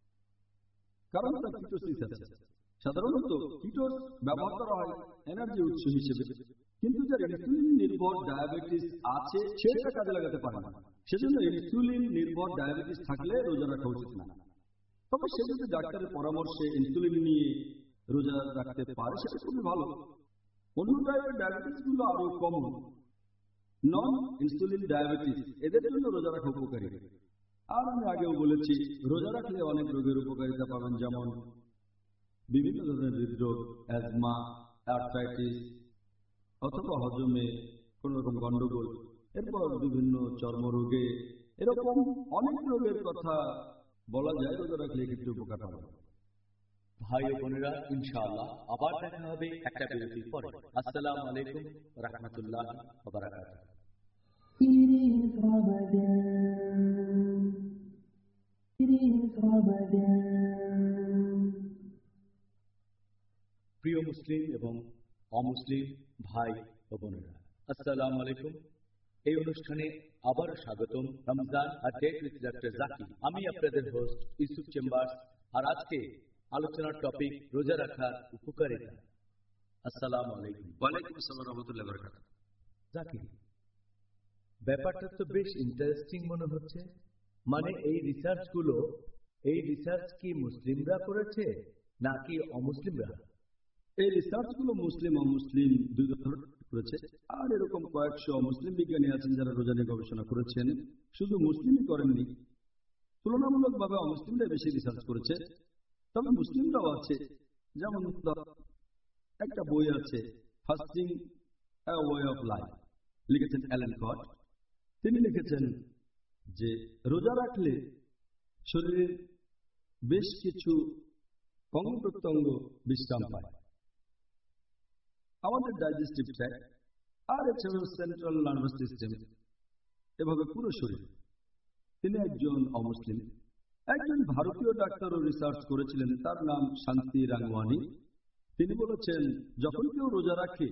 কারণ তার কিটোসিস আছে। সাধারণত কিটোস ব্যবহার করা হয় এনার্জি উৎস হিসেবে, কিন্তু যার ইনসুলিন নির্ভর ডায়াবেটিস আছে সেটা কাজে লাগাতে পারে না। সেজন্য ইনসুলিন নির্ভর ডায়াবেটিস থাকলে রোজা রাখা উচিত না। তবে সে যদি ডাক্তারের পরামর্শে ইনসুলিন নিয়ে রোজা রাখতে পারে সেটা খুবই ভালো। অন্য টাইপের ডায়াবেটিস গুলো আরো কমন, নন ইনসুলিন ডায়াবেটিস, এদের জন্য রোজা রাখা উপকারী। আর আমি আগেও বলেছি রোজা রাখলে অনেক রোগের উপকারিতা পাবেন, যেমন বিভিন্ন ধরনের হৃদরোগ, অ্যাজমা, আর্থ্রাইটিস, অথবা হজমে কোন রকম গন্ডগোল, এরপর বিভিন্ন চর্মরোগে, এরকম অনেক রোগের কথা বলা যায় রোজা রাখলে একটু উপকার পাবেন। ভাই ও বোনেরা, ইনশাআল্লাহ আবার দেখা হবে একটা বিরতির পরে। আসসালামু আলাইকুম রাহমাতুল্লাহি ওয়া বারাকাতুহু। It is Ramadan. It is Ramadan. প্রিয় মুসলিম এবং অমুসলিম ভাই ও বোনেরা, আসসালামু আলাইকুম। এই অনুষ্ঠানে আবার স্বাগতম। রমজান আর ডেট উইথ ডক্টর জাকির। আমি আপনাদের হোস্ট ইউসুফ চেম্বার্স, আর আজকে আলোচনার টপিক রোজা রাখার উপকারিতা। আসসালামু আলাইকুম। ওয়ালাইকুম আসসালাম ওয়া রাহমাতুল্লাহি ওয়া বারাকাতুহু। জাকির, ব্যাপারটা তো বেশ ইন্টারেস্টিং মনে হচ্ছে। মানে এই রিসার্চ গুলো, এই রিসার্চ কি মুসলিমরা করেছে নাকি অমুসলিমরা? এই রিসার্চ গুলো মুসলিম অমুসলিম দুই ধরনের করেছে, আর এরকম কয়েকশো মুসলিম বিজ্ঞানী আছেন যারা রোজা নিয়ে গবেষণা করেছেন। শুধু মুসলিমই করেননি, তুলনামূলকভাবে অমুসলিমরা বেশি রিসার্চ করেছে। তবে মুসলিমরাও আছে, যেমন একটা বই আছে fasting a way of life, লিখেছেন অ্যালেন কট। তিনি লিখেছেন যে রোজা রাখলে শরীরের বেশ কিছু অঙ্গ প্রত্যঙ্গ বিশ্রাম পায়, আমাদের ডাইজেস্টিভ ট্র্যাক্ট আর এছাড়াও সেন্ট্রাল নার্ভাস সিস্টেম, এভাবে পুরো শরীর। তিনি একজন অমুসলিম। একজন ভারতীয় ডাক্তারও রিসার্চ করেছিলেন, তার নাম শান্তি রাংওয়ানি। তিনি বলেছেন যখন কেউ রোজা রাখে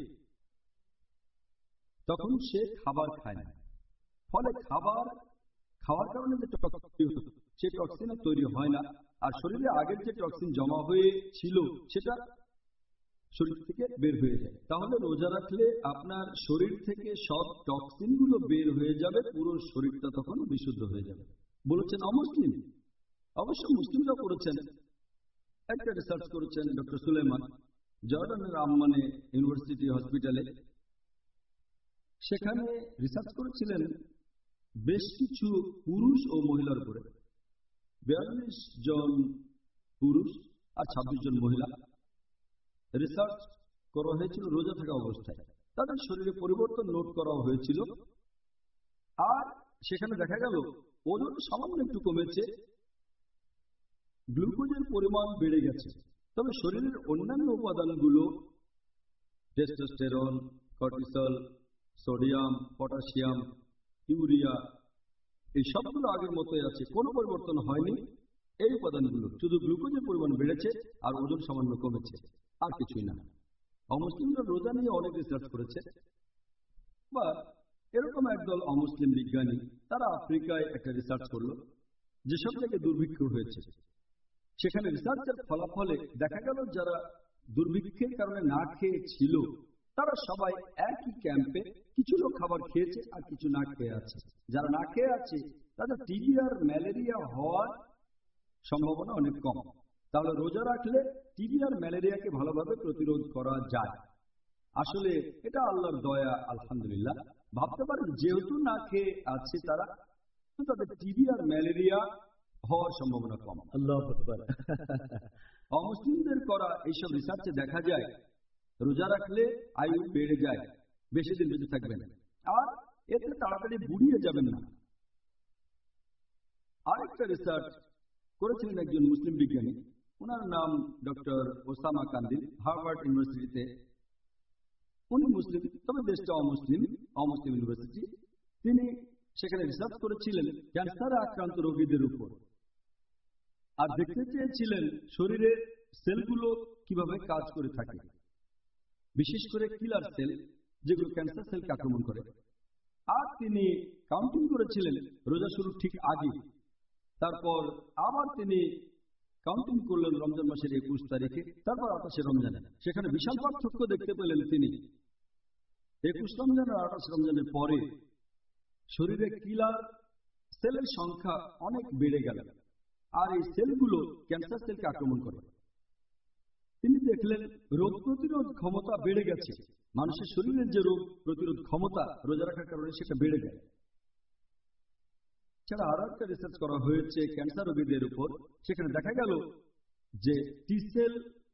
তখন সে খাবার খায় না, ফলে খাবার খাওয়ার কারণে যে টক্সিন সে টক্সিন তৈরি হয় না, আর শরীরে আগের যে টক্সিন জমা হয়েছিল সেটা শরীর থেকে বের হয়ে যায়। তাহলে রোজা রাখলে আপনার শরীর থেকে সব টক্সিন গুলো বের হয়ে যাবে, পুরো শরীরটা তখন বিশুদ্ধ হয়ে যাবে, বলেছেন অমুসলিম। অবশ্য মুসলিমরা করেছেন, একটা রিসার্চ করেছেন ডক্টর সুলেমান জর্ডানের আম্মানে ইউনিভার্সিটি হসপিটালে। সেখানে রিসার্চ করেছিলেন বেশ কিছু পুরুষ ও মহিলার উপরে। বিয়াল্লিশ জন পুরুষ আর ছাব্বিশ জন মহিলা রিসার্চ করা হয়েছিল রোজা থাকা অবস্থায়। তাদের শরীরে পরিবর্তন নোট করা হয়েছিল আর সেখানে দেখা গেল ওজন সামান্য একটু কমেছে, গ্লুকোজের পরিমাণ বেড়ে গেছে, তবে শরীরের অন্যান্য উপাদানগুলো testosterone, cortisol, sodium, potassium, urea এই সবগুলো আগের মতোই আছে, কোনো পরিবর্তন হয়নি। এই উপাদানগুলো শুধু গ্লুকোজের পরিমাণ বেড়েছে আর ওজন সামান্য কমেছে, আর কিছুই না। অমুসলিমরা রোজা নিয়ে অনেক রিসার্চ করেছে, বা এরকম একদল অমুসলিম বিজ্ঞানী তারা আফ্রিকায় একটা রিসার্চ করলো যেসব থেকে দুর্ভিক্ষ হয়েছে। সেখানে রিসার্চের ফলাফলে দেখা গেল যারা দুর্ভিক্ষের কারণে না খেয়ে ছিল তারা সবাই একই ক্যাম্পে, কিছু লোক খাবার খেয়েছে আর কিছু না খেয়ে আছে। যারা না খেয়ে আছে তাদের টিবি আর ম্যালেরিয়া হওয়ার সম্ভাবনা অনেক কম। তাহলে রোজা রাখলে টিবি আর ম্যালেরিয়াকে ভালোভাবে প্রতিরোধ করা যায়। আসলে এটা আল্লাহর দয়া, আলহামদুলিল্লাহ। ভাবতে পারেন যেহেতু না খেয়ে আছে তারা, তাদের টিবি আর ম্যালেরিয়া হওয়ার সম্ভাবনা কম। আল্লাহু আকবার। অমুসলিমদের করা এইসব রিসার্চে দেখা যায় রোজা রাখলে আয়ু বেড়ে যায়, বেশি দিন বেঁচে থাকবেন, আর এতে তাড়াতাড়ি বুড়িয়ে যাবেন না। আরেকটা রিসার্চ করেছিলেন একজন মুসলিম বিজ্ঞানী, ওনার নাম ডক্টর ওসামা কান্দিল, হার্ভার্ড ইউনিভার্সিটিতে। উনি মুসলিম, তবে দেশটা অমুসলিম, অমুসলিম ইউনিভার্সিটি। তিনি সেখানে রিসার্চ করেছিলেন ক্যান্সারে আক্রান্ত রোগীদের উপর, আর দেখতে চেয়েছিলেন শরীরের সেলগুলো কিভাবে কাজ করে থাকে, বিশেষ করে কিলার সেল যেগুলো ক্যান্সার সেলকে আক্রমণ করে। আর তিনি কাউন্টিং করেছিলেন রোজা শুরুর ঠিক আগে, তারপর আবার তিনি কাউন্টিং করলেন রমজান মাসের একুশ তারিখে, তারপর আঠাশে রমজানে। সেখানে বিশাল পার্থক্য দেখতে পেলেন তিনি। একুশ রমজান আর আঠাশ রমজানের পরে শরীরে কিলার সেলের সংখ্যা অনেক বেড়ে গেল, আর এই সেলগুলো ক্যান্সার সেলকে আক্রমণ করে। তিনি দেখলেন রোগ প্রতিরোধ ক্ষমতা বেড়ে গেছে। মানুষের শরীরের যে রোগ প্রতিরোধ ক্ষমতা রোজা রাখার কারণে সেটা বেড়ে যায়। ছাড়া আরো একটা রিসার্চ করা হয়েছে ক্যান্সার রোগীদের উপর। সেখানে দেখা গেল যে টি সেল,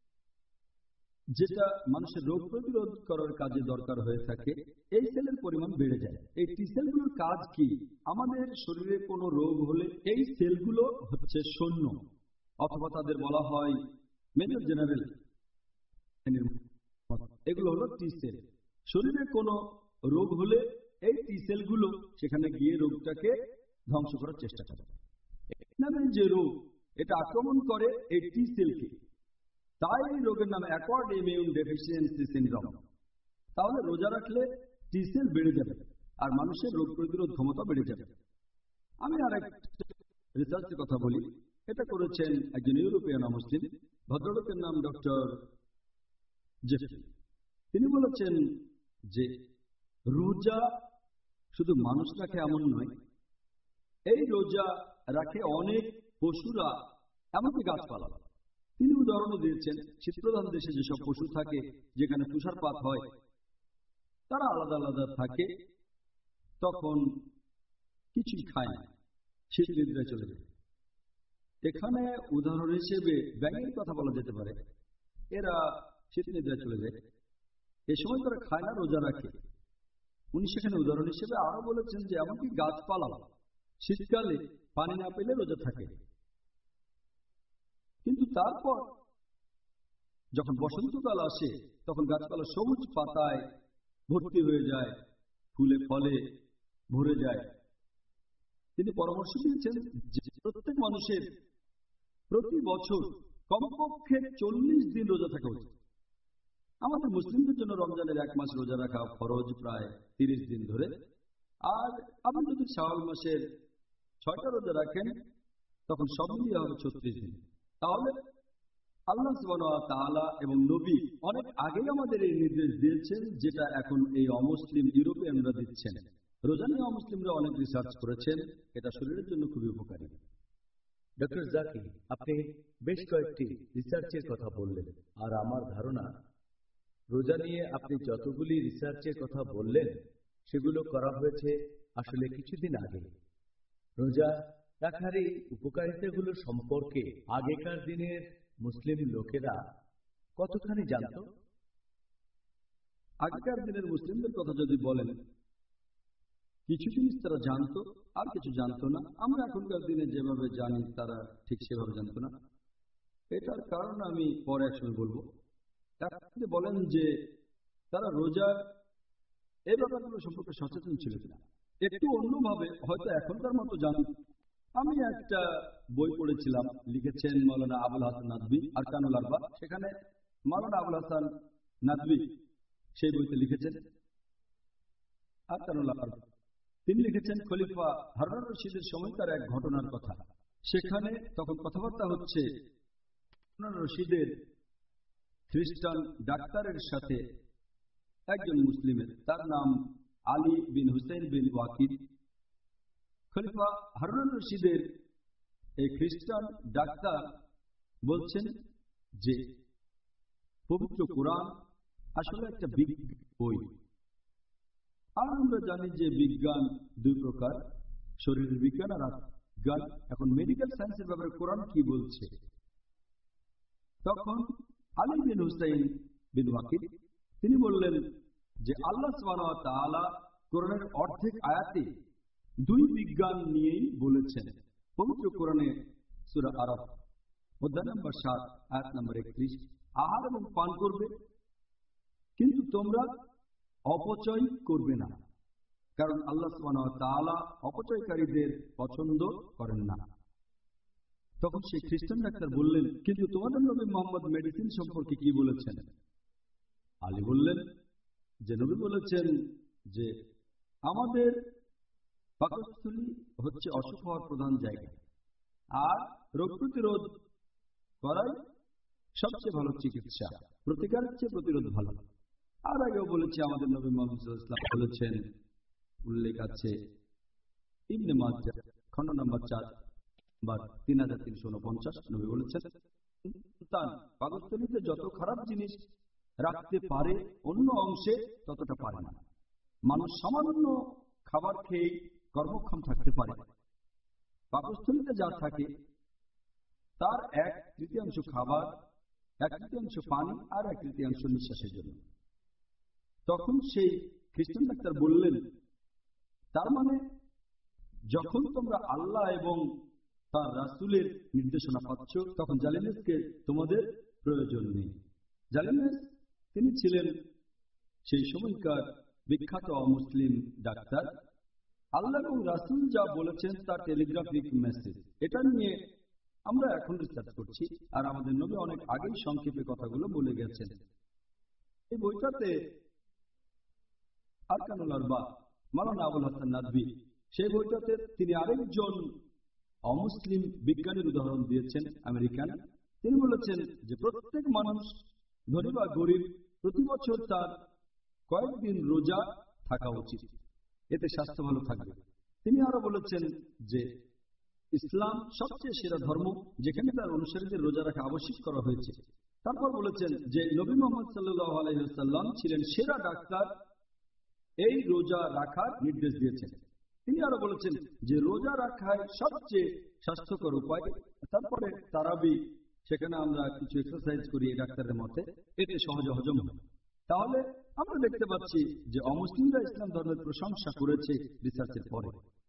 যেটা মানুষের রোগ প্রতিরোধ করার কাজে দরকার হয়ে থাকে, এই সেলের পরিমাণ বেড়ে যায়। এই টি সেলগুলোর কাজ কি? আমাদের শরীরে কোনো রোগ হলে এই সেলগুলো হচ্ছে সৈন্য, অথবা তাদের বলা হয় মেজর জেনারেল। এগুলো হলো টি সেল। শরীরে কোনো রোগ হলে এই টি সেলগুলো সেখানে গিয়ে রোগটাকে ধ্বংস করার চেষ্টা করে। নামে যে রোগ, এটা আক্রমণ করে এই টি সেলকে, তাই এই রোগের নাম অ্যাকোয়ার্ড ইমিউন ডেফিসিয়েন্সি সিনড্রোম। তাহলে রোজা রাখলে টি সেল বেড়ে যাবে আর মানুষের রোগ প্রতিরোধ ক্ষমতা বেড়ে যাবে। আমি আর এক রিসার্চের কথা বলি। এটা করেছেন একজন ইউরোপিয়ান মুসলিম, ভদ্রলোকের নাম ডক্টর জেফরি। তিনি বলেছেন যে রোজা শুধু মানুষ রাখে এমন নয়, এই রোজা রাখে অনেক পশুরা, এমনকি গাছপালা। তিনি উদাহরণও দিয়েছেন শীতপ্রধান দেশে যেসব পশু থাকে, যেখানে তুষারপাত হয়, তারা আলাদা আলাদা থাকে, তখন কিছুই খায় না, শীত নিদ্রায় চলে যায়। এখানে উদাহরণ হিসেবে ব্যাঙের কথা বলা যেতে পারে। এরা শীত নিদ্রায় চলে যায়, এ সময় তারা খায় না, রোজা রাখে। উনি সেখানে উদাহরণ হিসেবে আরো বলেছেন যে এমনকি গাছপালা শীতকালে পানি না পেলে রোজা থাকে, কিন্তু তারপর যখন বসন্তকাল আসে তখন গাছপালা সবুজ পাতায় ভর্তি হয়ে যায়, ফুলে ফলে ভরে যায়। তিনি পরামর্শ দিয়েছেন যে প্রত্যেক মানুষের প্রতি বছর কমপক্ষে চল্লিশ দিন রোজা থাকা উচিত। আমাদের মুসলিমদের জন্য রমজানের এক মাস রোজা রাখা ফরজ, প্রায় তিরিশ দিন ধরে। আর আপনি যদি শাওয়াল মাসের ছয়টা রোজা রাখেন তখন সব মিলিয়ে হবে ছত্রিশ দিন। তাহলে আল্লাহ সুবহানাহু ওয়া তাআলা এবং নবী অনেক আগেই আমাদের এই নির্দেশ দিয়েছেন, যেটা এখন এই অমুসলিম ইউরোপিয়ানরা দিচ্ছেন। রোজা নিয়ে অমুসলিমরা অনেক রিসার্চ করেছেন, এটা শরীরের জন্য খুবই উপকারী। ডক্টর জাকির, আপনি বেশ কয়েকটি রিসার্চের কথা বললেন, আর আমার ধারণা রোজা নিয়ে আপনি যতগুলি রিসার্চের কথা বললেন সেগুলো করা হয়েছে আসলে কিছুদিন আগে। রোজা রাখার এই উপকারিতাগুলো সম্পর্কে আগেকার দিনের মুসলিম লোকেরা কতখানি জানত? আগেকার দিনের মুসলিমদের কথা যদি বলেন, কিছু জিনিস তারা জানতো আর কিছু জানতো না। আমরা এখনকার দিনে যেভাবে জানি তারা ঠিক সেভাবে জানতো না। এটার কারণ আমি পরে একসময় বলবো। আপনি বলেন যে তারা রোজা এই ব্যাপারগুলো সম্পর্কে সচেতন ছিল কিনা, একটু অন্যভাবে হয়তো এখনকার মতো জানি। আমি একটা বই পড়েছিলাম, লিখেছেন মৌলানা আবুল হাসান নাদভী আরকানুল আরবা। সেখানে মৌলানা আবুল হাসান নাদভী সেই বইতে লিখেছেন আরকানুল আরবা, তিনি লিখেছেন খলিফা হারুন রশিদের সময়কার এক ঘটনার কথা। সেখানে তখন কথাবার্তা হচ্ছে হারুন রশিদের খ্রিস্টান ডাক্তারের সাথে একজন মুসলিমের, তার নাম আলী বিন হুসেন বিন ওয়াকিদ। খলিফা হারুন রশিদের এই খ্রিস্টান ডাক্তার বলছেন যে পবিত্র কোরআন আসলে একটা বিজ্ঞান বই। আর আমরা জানি যে বিজ্ঞান দুই প্রকার, শরীরের বিজ্ঞান আর বিজ্ঞান। এখন মেডিকেল সায়েন্সের ব্যাপারে কোরআন কি বলছে? তখন আলী বিন হুসাইন বিন ওয়াকিদ তিনি বললেন যে আল্লাহ সুবহানাহু ওয়া তাআলা কোরআনের অর্ধেক আয়াতে দুই বিজ্ঞান নিয়েই বলেছেন। পবিত্র কোরআনে সূরা আরাফ অধ্যায় নম্বর সাত আয়াত নম্বর একত্রিশ, আহার এবং পান করবে কিন্তু তোমরা অপচয় করবে না, কারণ আল্লাহ সুবহানাহু ওয়া তাআলা অপচয়কারীদের পছন্দ করেন না। তখন সেই খ্রিস্টান ডাক্তার বললেন, কিন্তু তোমাদের নবী মুহাম্মদ মেডিসিন সম্পর্কে কি বলেছেন? আলী বললেন যে নবী বলেছেন যে আমাদের পাকস্থলী হচ্ছে অসুখ হওয়ার প্রধান জায়গা, আর রোগ প্রতিরোধ করাই সবচেয়ে ভালো চিকিৎসা, প্রতিকারের চেয়ে প্রতিরোধ ভালো। আর আগেও বলেছে আমাদের নবী মুহাম্মদ সাল্লাল্লাহু আলাইহি ওয়াসাল্লাম বলেছেন, উল্লেখ আছে ইবনে মাজাহ খণ্ড নম্বর চার বা তিন হাজার তিনশো উনপঞ্চাশ, নবী বলেছেন সন্তান পাকস্থলীতে যত খারাপ জিনিস রাখতে পারে অন্য অংশে ততটা পারে না। মানুষ সামান্য খাবার খেয়ে কর্মক্ষম থাকতে পারে, পাকস্থলীতে যা থাকে তার এক তৃতীয়াংশ খাবার, এক তৃতীয়াংশ পানি আর এক তৃতীয়াংশ নিঃশ্বাসের জন্য। তখন সেই খ্রিস্টান ডাক্তার বললেন, তার মানে যখন তোমরা আল্লাহ এবং তার রাসূলের নির্দেশনা পাচ্ছ তখন জালিমেসকে তোমাদের প্রয়োজন নেই। জালিমেস তিনি ছিলেন সেই সময়কার বিখ্যাত অমুসলিম ডাক্তার। আল্লাহ এবং রাসূল যা বলেছেন তা টেলিগ্রাফিক মেসেজ, এটা নিয়ে আমরা এখন রিসার্চ করছি, আর আমাদের নবী অনেক আগেই সংক্ষেপে কথাগুলো বলে গেছেন। এই বইটাতে আরকানুল আরবা মাওলানা আবুল হাসান নাদভী, সেই বইটাতে তিনি আরেকজন অমুসলিম বিজ্ঞানীর উদাহরণ দিয়েছেন, আমেরিকান। তিনি বলেছেন যে প্রত্যেক মানুষ ধনী বা গরিব প্রতি বছর তার কয়েকদিন রোজা থাকা উচিত, এতে স্বাস্থ্য ভালো থাকবে। তিনি আরো বলেছেন যে ইসলাম সবচেয়ে সেরা ধর্ম, যেখানে তার অনুসারীদের রোজা রাখা আবশ্যক করা হয়েছে। তারপর বলেছেন যে নবী মুহাম্মদ সাল্লাল্লাহু আলাইহি ওয়াসাল্লাম ছিলেন সেরা ডাক্তার, এই রোজা রাখার নির্দেশ দিয়েছেন। তিনি আরো বলেছেন যে রোজা রাখায় সবচেয়ে স্বাস্থ্যকর উপায়। তারপরে তারাবি, সেখানে আমরা কিছু এক্সারসাইজ করি এই ডাক্তারের মতে, এতে সহজে হজম হয়। তাহলে আমরা দেখতে পাচ্ছি যে অমুসলিমরা ইসলাম ধর্মের প্রশংসা করেছে রিসার্চের পরে।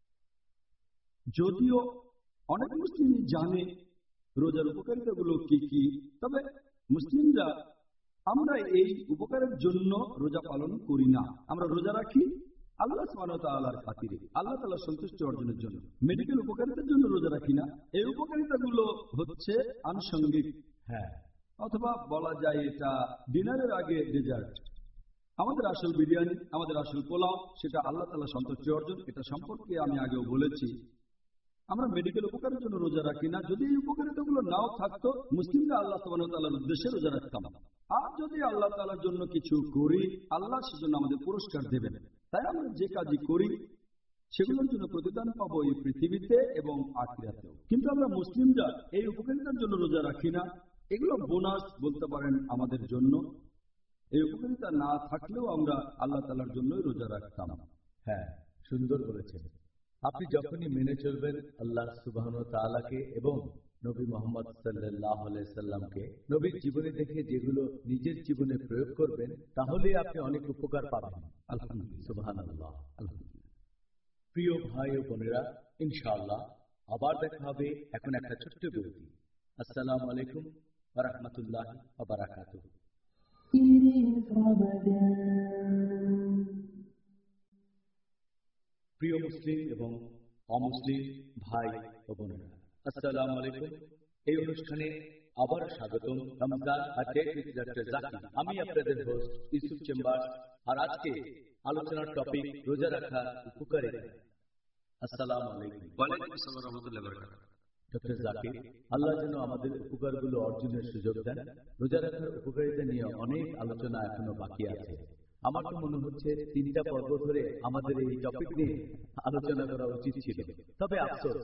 যদিও অনেক মুসলিমই জানে রোজার উপকারিতাগুলো কি কি, তবে মুসলিমরা আমরা এই উপকারের জন্য রোজা পালন করি না। আমরা রোজা রাখি আল্লাহ সুবহানাহু ওয়া তাআলার খাতিরে, আল্লাহ তাআলার সন্তুষ্টি অর্জনের জন্য। মেডিকেল উপকারিতার জন্য রোজা রাখি না। এই উপকারিতাগুলো হচ্ছে আনুষঙ্গিক, হ্যাঁ, অথবা বলা যায় এটা ডিনারের আগে ডেজার্ট। আমাদের আসল বিরিয়ানি, আমাদের আসল পোলাও, সেটা আল্লাহ তাআলার সন্তুষ্টি অর্জন। এটা সম্পর্কে আমি আগেও বলেছি। আমরা মেডিকেল উপকারের জন্য রোজা রাখি না। যদি এই উপকারিতাগুলো নাও থাকতো, মুসলিমরা আল্লাহ সুবহানাহু ওয়া তাআলার উদ্দেশ্যে রোজা রাখতাম। আর যদি আল্লাহ তাআলার জন্য কিছু করি, আল্লাহ সেজন্য আমাদের পুরস্কার দেবেন। তাই আমরা যে কাজই করি সেগুলোর জন্য প্রতিদান পাবো এই পৃথিবীতে এবং আখিরাতেও। কিন্তু আমরা মুসলিমরা এই উপকারিতার জন্য রোজা রাখি না। এগুলো বোনাস বলতে পারেন আমাদের জন্য। এই উপকারিতা না থাকলেও আমরা আল্লাহ তাআলার জন্যই রোজা রাখতাম। হ্যাঁ, সুন্দর বলেছেন। আপনি যখনই মেনে চলবেন আল্লাহ সুবহানাহু ওয়া তাআলাকে এবং নবী মুহাম্মদ সাল্লাল্লাহু আলাইহি সাল্লামকে, নবীর জীবনে দেখে যেগুলো নিজের জীবনে প্রয়োগ করবেন, তাহলে আপনি অনেক উপকার পাবেন। আলহামদুলিল্লাহ, সুবহানাল্লাহ, আলহামদুলিল্লাহ। প্রিয় ভাই ও বোনেরা, ইনশাআল্লাহ আবার দেখা হবে এখন একটা ছোট্ট বিরতি। আসসালামু আলাইকুম ওয়া রাহমাতুল্লাহি ওয়া বারাকাতুহু। It is Ramadan. প্রিয় মুসলিম এবং অমুসলিম ভাই ও বোনেরা, আসসালামু আলাইকুম। এই অনুষ্ঠানে আবার স্বাগতম। রমজান আর ডেট উইথ ডক্টর জাকির। আমি আপনাদের হোস্ট ইউসুফ চেম্বার, আর আজকে আলোচনার টপিক রোজা রাখার উপকারিতা। আসসালামু আলাইকুম। ওয়ালাইকুম আসসালাম ওয়া রাহমাতুল্লাহি ওয়া বারাকাতুহু। ডক্টর জাকির, আল্লাহ যেন আমাদের উপকারগুলো অর্জনের সুযোগ দেন। রোজা রাখার উপকারিতা নিয়ে অনেক আলোচনা এখনো বাকি আছে। আমার তো মনে হচ্ছে তিনটা পর্ব ধরে আমাদের এই টপিক নিয়ে আলোচনা করা উচিত ছিল, তবে আফসোস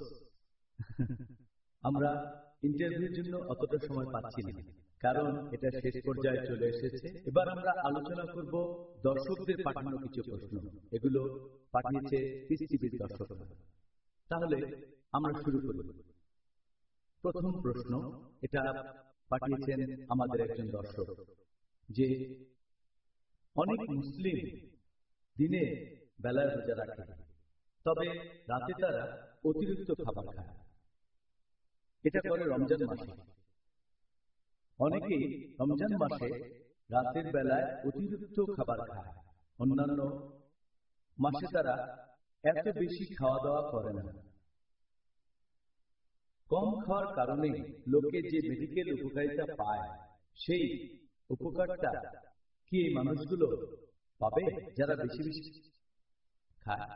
আমরা ইন্টারভিউর জন্য অতটা সময় পাচ্ছি না, কারণ এটা শেষ পর্যায়ে চলে এসেছে। এবার আমরা আলোচনা করব দর্শকদের পাঠানো কিছু প্রশ্ন। এগুলো পাঠিয়েছে পিস টিভির দর্শকরা। তাহলে আমরা শুরু করি। প্রথম প্রশ্ন, এটা পাঠিয়েছেন আমাদের একজন দর্শক, যে অনেক মুসলিম দিনে বেলায় রোজা রাখে, তবে রাতে তারা অতিরিক্ত খাবার খায়। এটা করে রমজান মাসে। অনেকেই রমজান মাসে রাতের বেলায় অতিরিক্ত খাবার খায়, অন্যান্য মাসে তারা এত বেশি খাওয়া দাওয়া করে না। কম খাওয়ার কারণে লোকে যে মেডিকেল উপকারিতা পায়, সেই উপকারটা কি এই মানুষগুলো পাবে যারা বেশি বেশি খায়?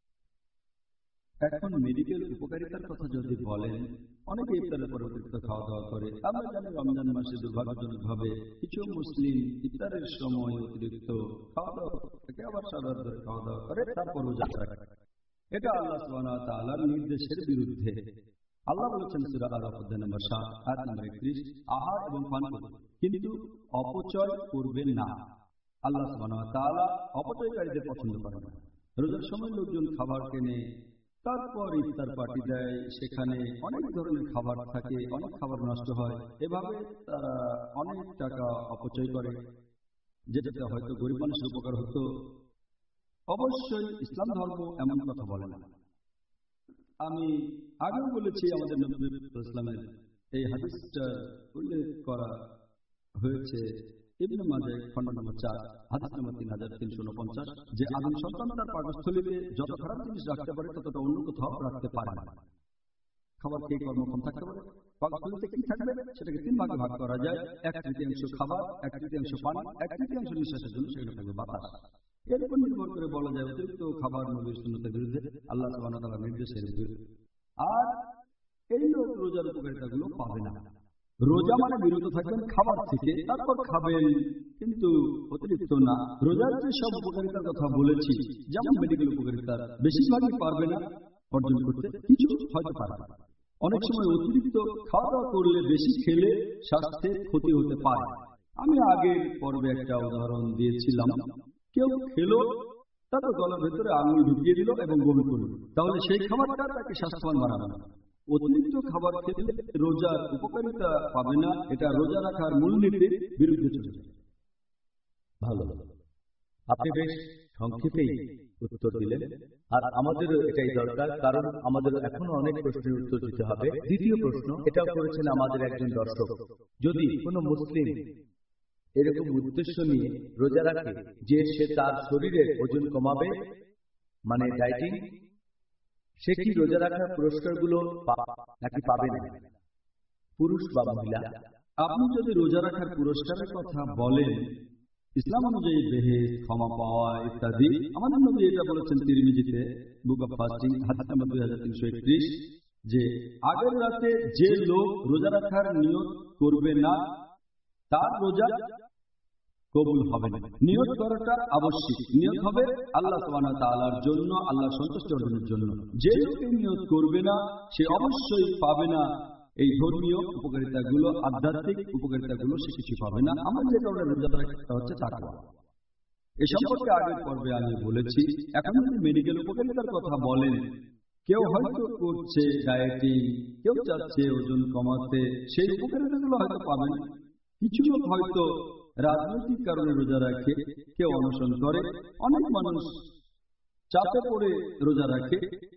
এখন মেডিকেল উপকারিতার কথা যদি বলেন, অনেকে ইফতারের পর অতিরিক্ত খাওয়া দাওয়া করে। আমরা জানি রমজান মাসে দুর্ভাগ্যজনকভাবে কিছু মুসলিম ইফতারের সময় অতিরিক্ত খাওয়া দাওয়া থেকে আবার সাধারণ খাওয়া দাওয়া করে, তারপর রোজা রাখে। এটা আল্লাহ সুবহানাহু ওয়া তাআলার নির্দেশের বিরুদ্ধে। আল্লাহ বলেছেন সূরা আরাফ অধ্যায় নম্বর সাত আয়াত নম্বর একত্রিশ, আহার এবং পান করবে, কিন্তু অপচয় করবেন না। আল্লাহ সুবহানাহু ওয়া তাআলা অপচয়কারীদের পছন্দ করেন না। রোজার সময় লোকজন খাবার কেনে, তারপর ইফতার পার্টি দেয়, সেখানে অনেক ধরনের খাবার থাকে, অনেক খাবার নষ্ট হয়। এভাবে তারা অনেক টাকা অপচয় করে, যেটাতে হয়তো গরিব মানুষের উপকার হতো। অবশ্যই ইসলাম ধর্ম এমন কথা বলে না। আমি আগেও বলেছি, আমাদের নবী ইসলামের এই হাদিসটা উল্লেখ করা হয়েছে ইবনে মাজাহ খণ্ড নম্বর চার হাদিস নম্বর তিন হাজার তিনশো উনপঞ্চাশ, যে আদম সন্তান তার পাকস্থলীতে যত খারাপ জিনিস রাখতে পারে ততটা অন্য কোথাও রাখতে পারে না। খাবার খেয়ে কর্মক্ষম থাকতে পারে, পাকস্থলীতে কি থাকবে সেটাকে তিন ভাগে ভাগ করা যায়। এক তৃতীয়াংশ খাবার, এক তৃতীয়াংশ পানি, এক তৃতীয়াংশ নিঃশ্বাসের জন্য সেখানে থাকবে বাতাস। এর উপর নির্ভর করে বলা যায় অতিরিক্ত খাবার নবীর সুন্নতের বিরুদ্ধে, আল্লাহ সুবহানাহু ওয়া তাআলার নির্দেশের বিরুদ্ধে। আর এই লোক রোজার উপকারিতাগুলো পাবে না। রোজা মানে বিরত থাকবেন খাবার থেকে, তারপর খাবেন, কিন্তু অতিরিক্ত না। রোজার যে সব উপকারিতার কথা বলেছি, যেমন মেডিকেল উপকারিতা, বেশিরভাগই পারবে না অর্জন করতে, কিছু হয়তো পারবে। অনেক সময় অতিরিক্ত খাওয়া দাওয়া করলে, বেশি খেলে স্বাস্থ্যের ক্ষতি হতে পারে। আমি আগের পর্বে একটা উদাহরণ দিয়েছিলাম, কেউ খেলো, তারপর গলার ভেতরে আঙুল ঢুকিয়ে দিল এবং বমি করল, তাহলে সেই খাবারটা তাকে স্বাস্থ্যবান বানাবে না। অতিরিক্ত খাবার খেলে রোজার উপকারিতা পাবে না, এটা রোজা রাখার মূলনীতির বিরুদ্ধে চলে যায়। ভালো, আপনি বেশ সংক্ষেপেই উত্তর দিলেন, আর আমাদেরও এটাই দরকার, কারণ আমাদের এখনো অনেক প্রশ্নের উত্তর দিতে হবে। দ্বিতীয় প্রশ্ন, এটাও করেছেন আমাদের একজন দর্শক, যদি কোনো মুসলিম এরকম উদ্দেশ্য নিয়ে রোজা রাখে যে সে তার শরীরের ওজন কমাবে, মানে ডায়েটিং, সে কি রোজা রাখার পুরস্কারগুলো নাকি পাবে না, পুরুষ বা মহিলা? আপনি যদি রোজা রাখার পুরস্কারের কথা বলেন, ইসলাম অনুযায়ী বেহেশত, ক্ষমা পাওয়া ইত্যাদি, আমাদের নবী এটা বলেছেন তিরমিজিতে বুক অফ ফাস্টিং হাদিস নম্বর দুই হাজার তিনশো একত্রিশ, যে আগের রাতে যে লোক রোজা রাখার নিয়ত করবে না তার রোজা কবুল হবে না। নিয়ত করাটা আবশ্যক। নিয়ত হবে আল্লাহ সুবহানাহু ওয়া তাআলার জন্য, আল্লাহর সন্তুষ্টি অর্জনের জন্য। যে লোক নিয়ত করবে না সে অবশ্যই পাবে না এই ধর্মীয় উপকারিতাগুলো, আধ্যাত্মিক উপকারিতাগুলো সে কিছু পাবে না। আমার যে কারণে রোজা রাখা হচ্ছে তাকওয়া। এই সম্পর্কে আগের পর্বে আমি বলেছি। এখন যদি মেডিকেল উপকারিতার কথা বলেন, কেউ হয়তো করছে ডায়েটিং, কেউ চাচ্ছে ওজন কমাতে, সেই উপকারিতাগুলো হয়তো পাবেন। কিছু লোক হয়তো রাজনৈতিক কারণে রোজা রাখে, কেউ অনশন করে। অনেক মানুষ চাপে পড়ে রোজা রাখে,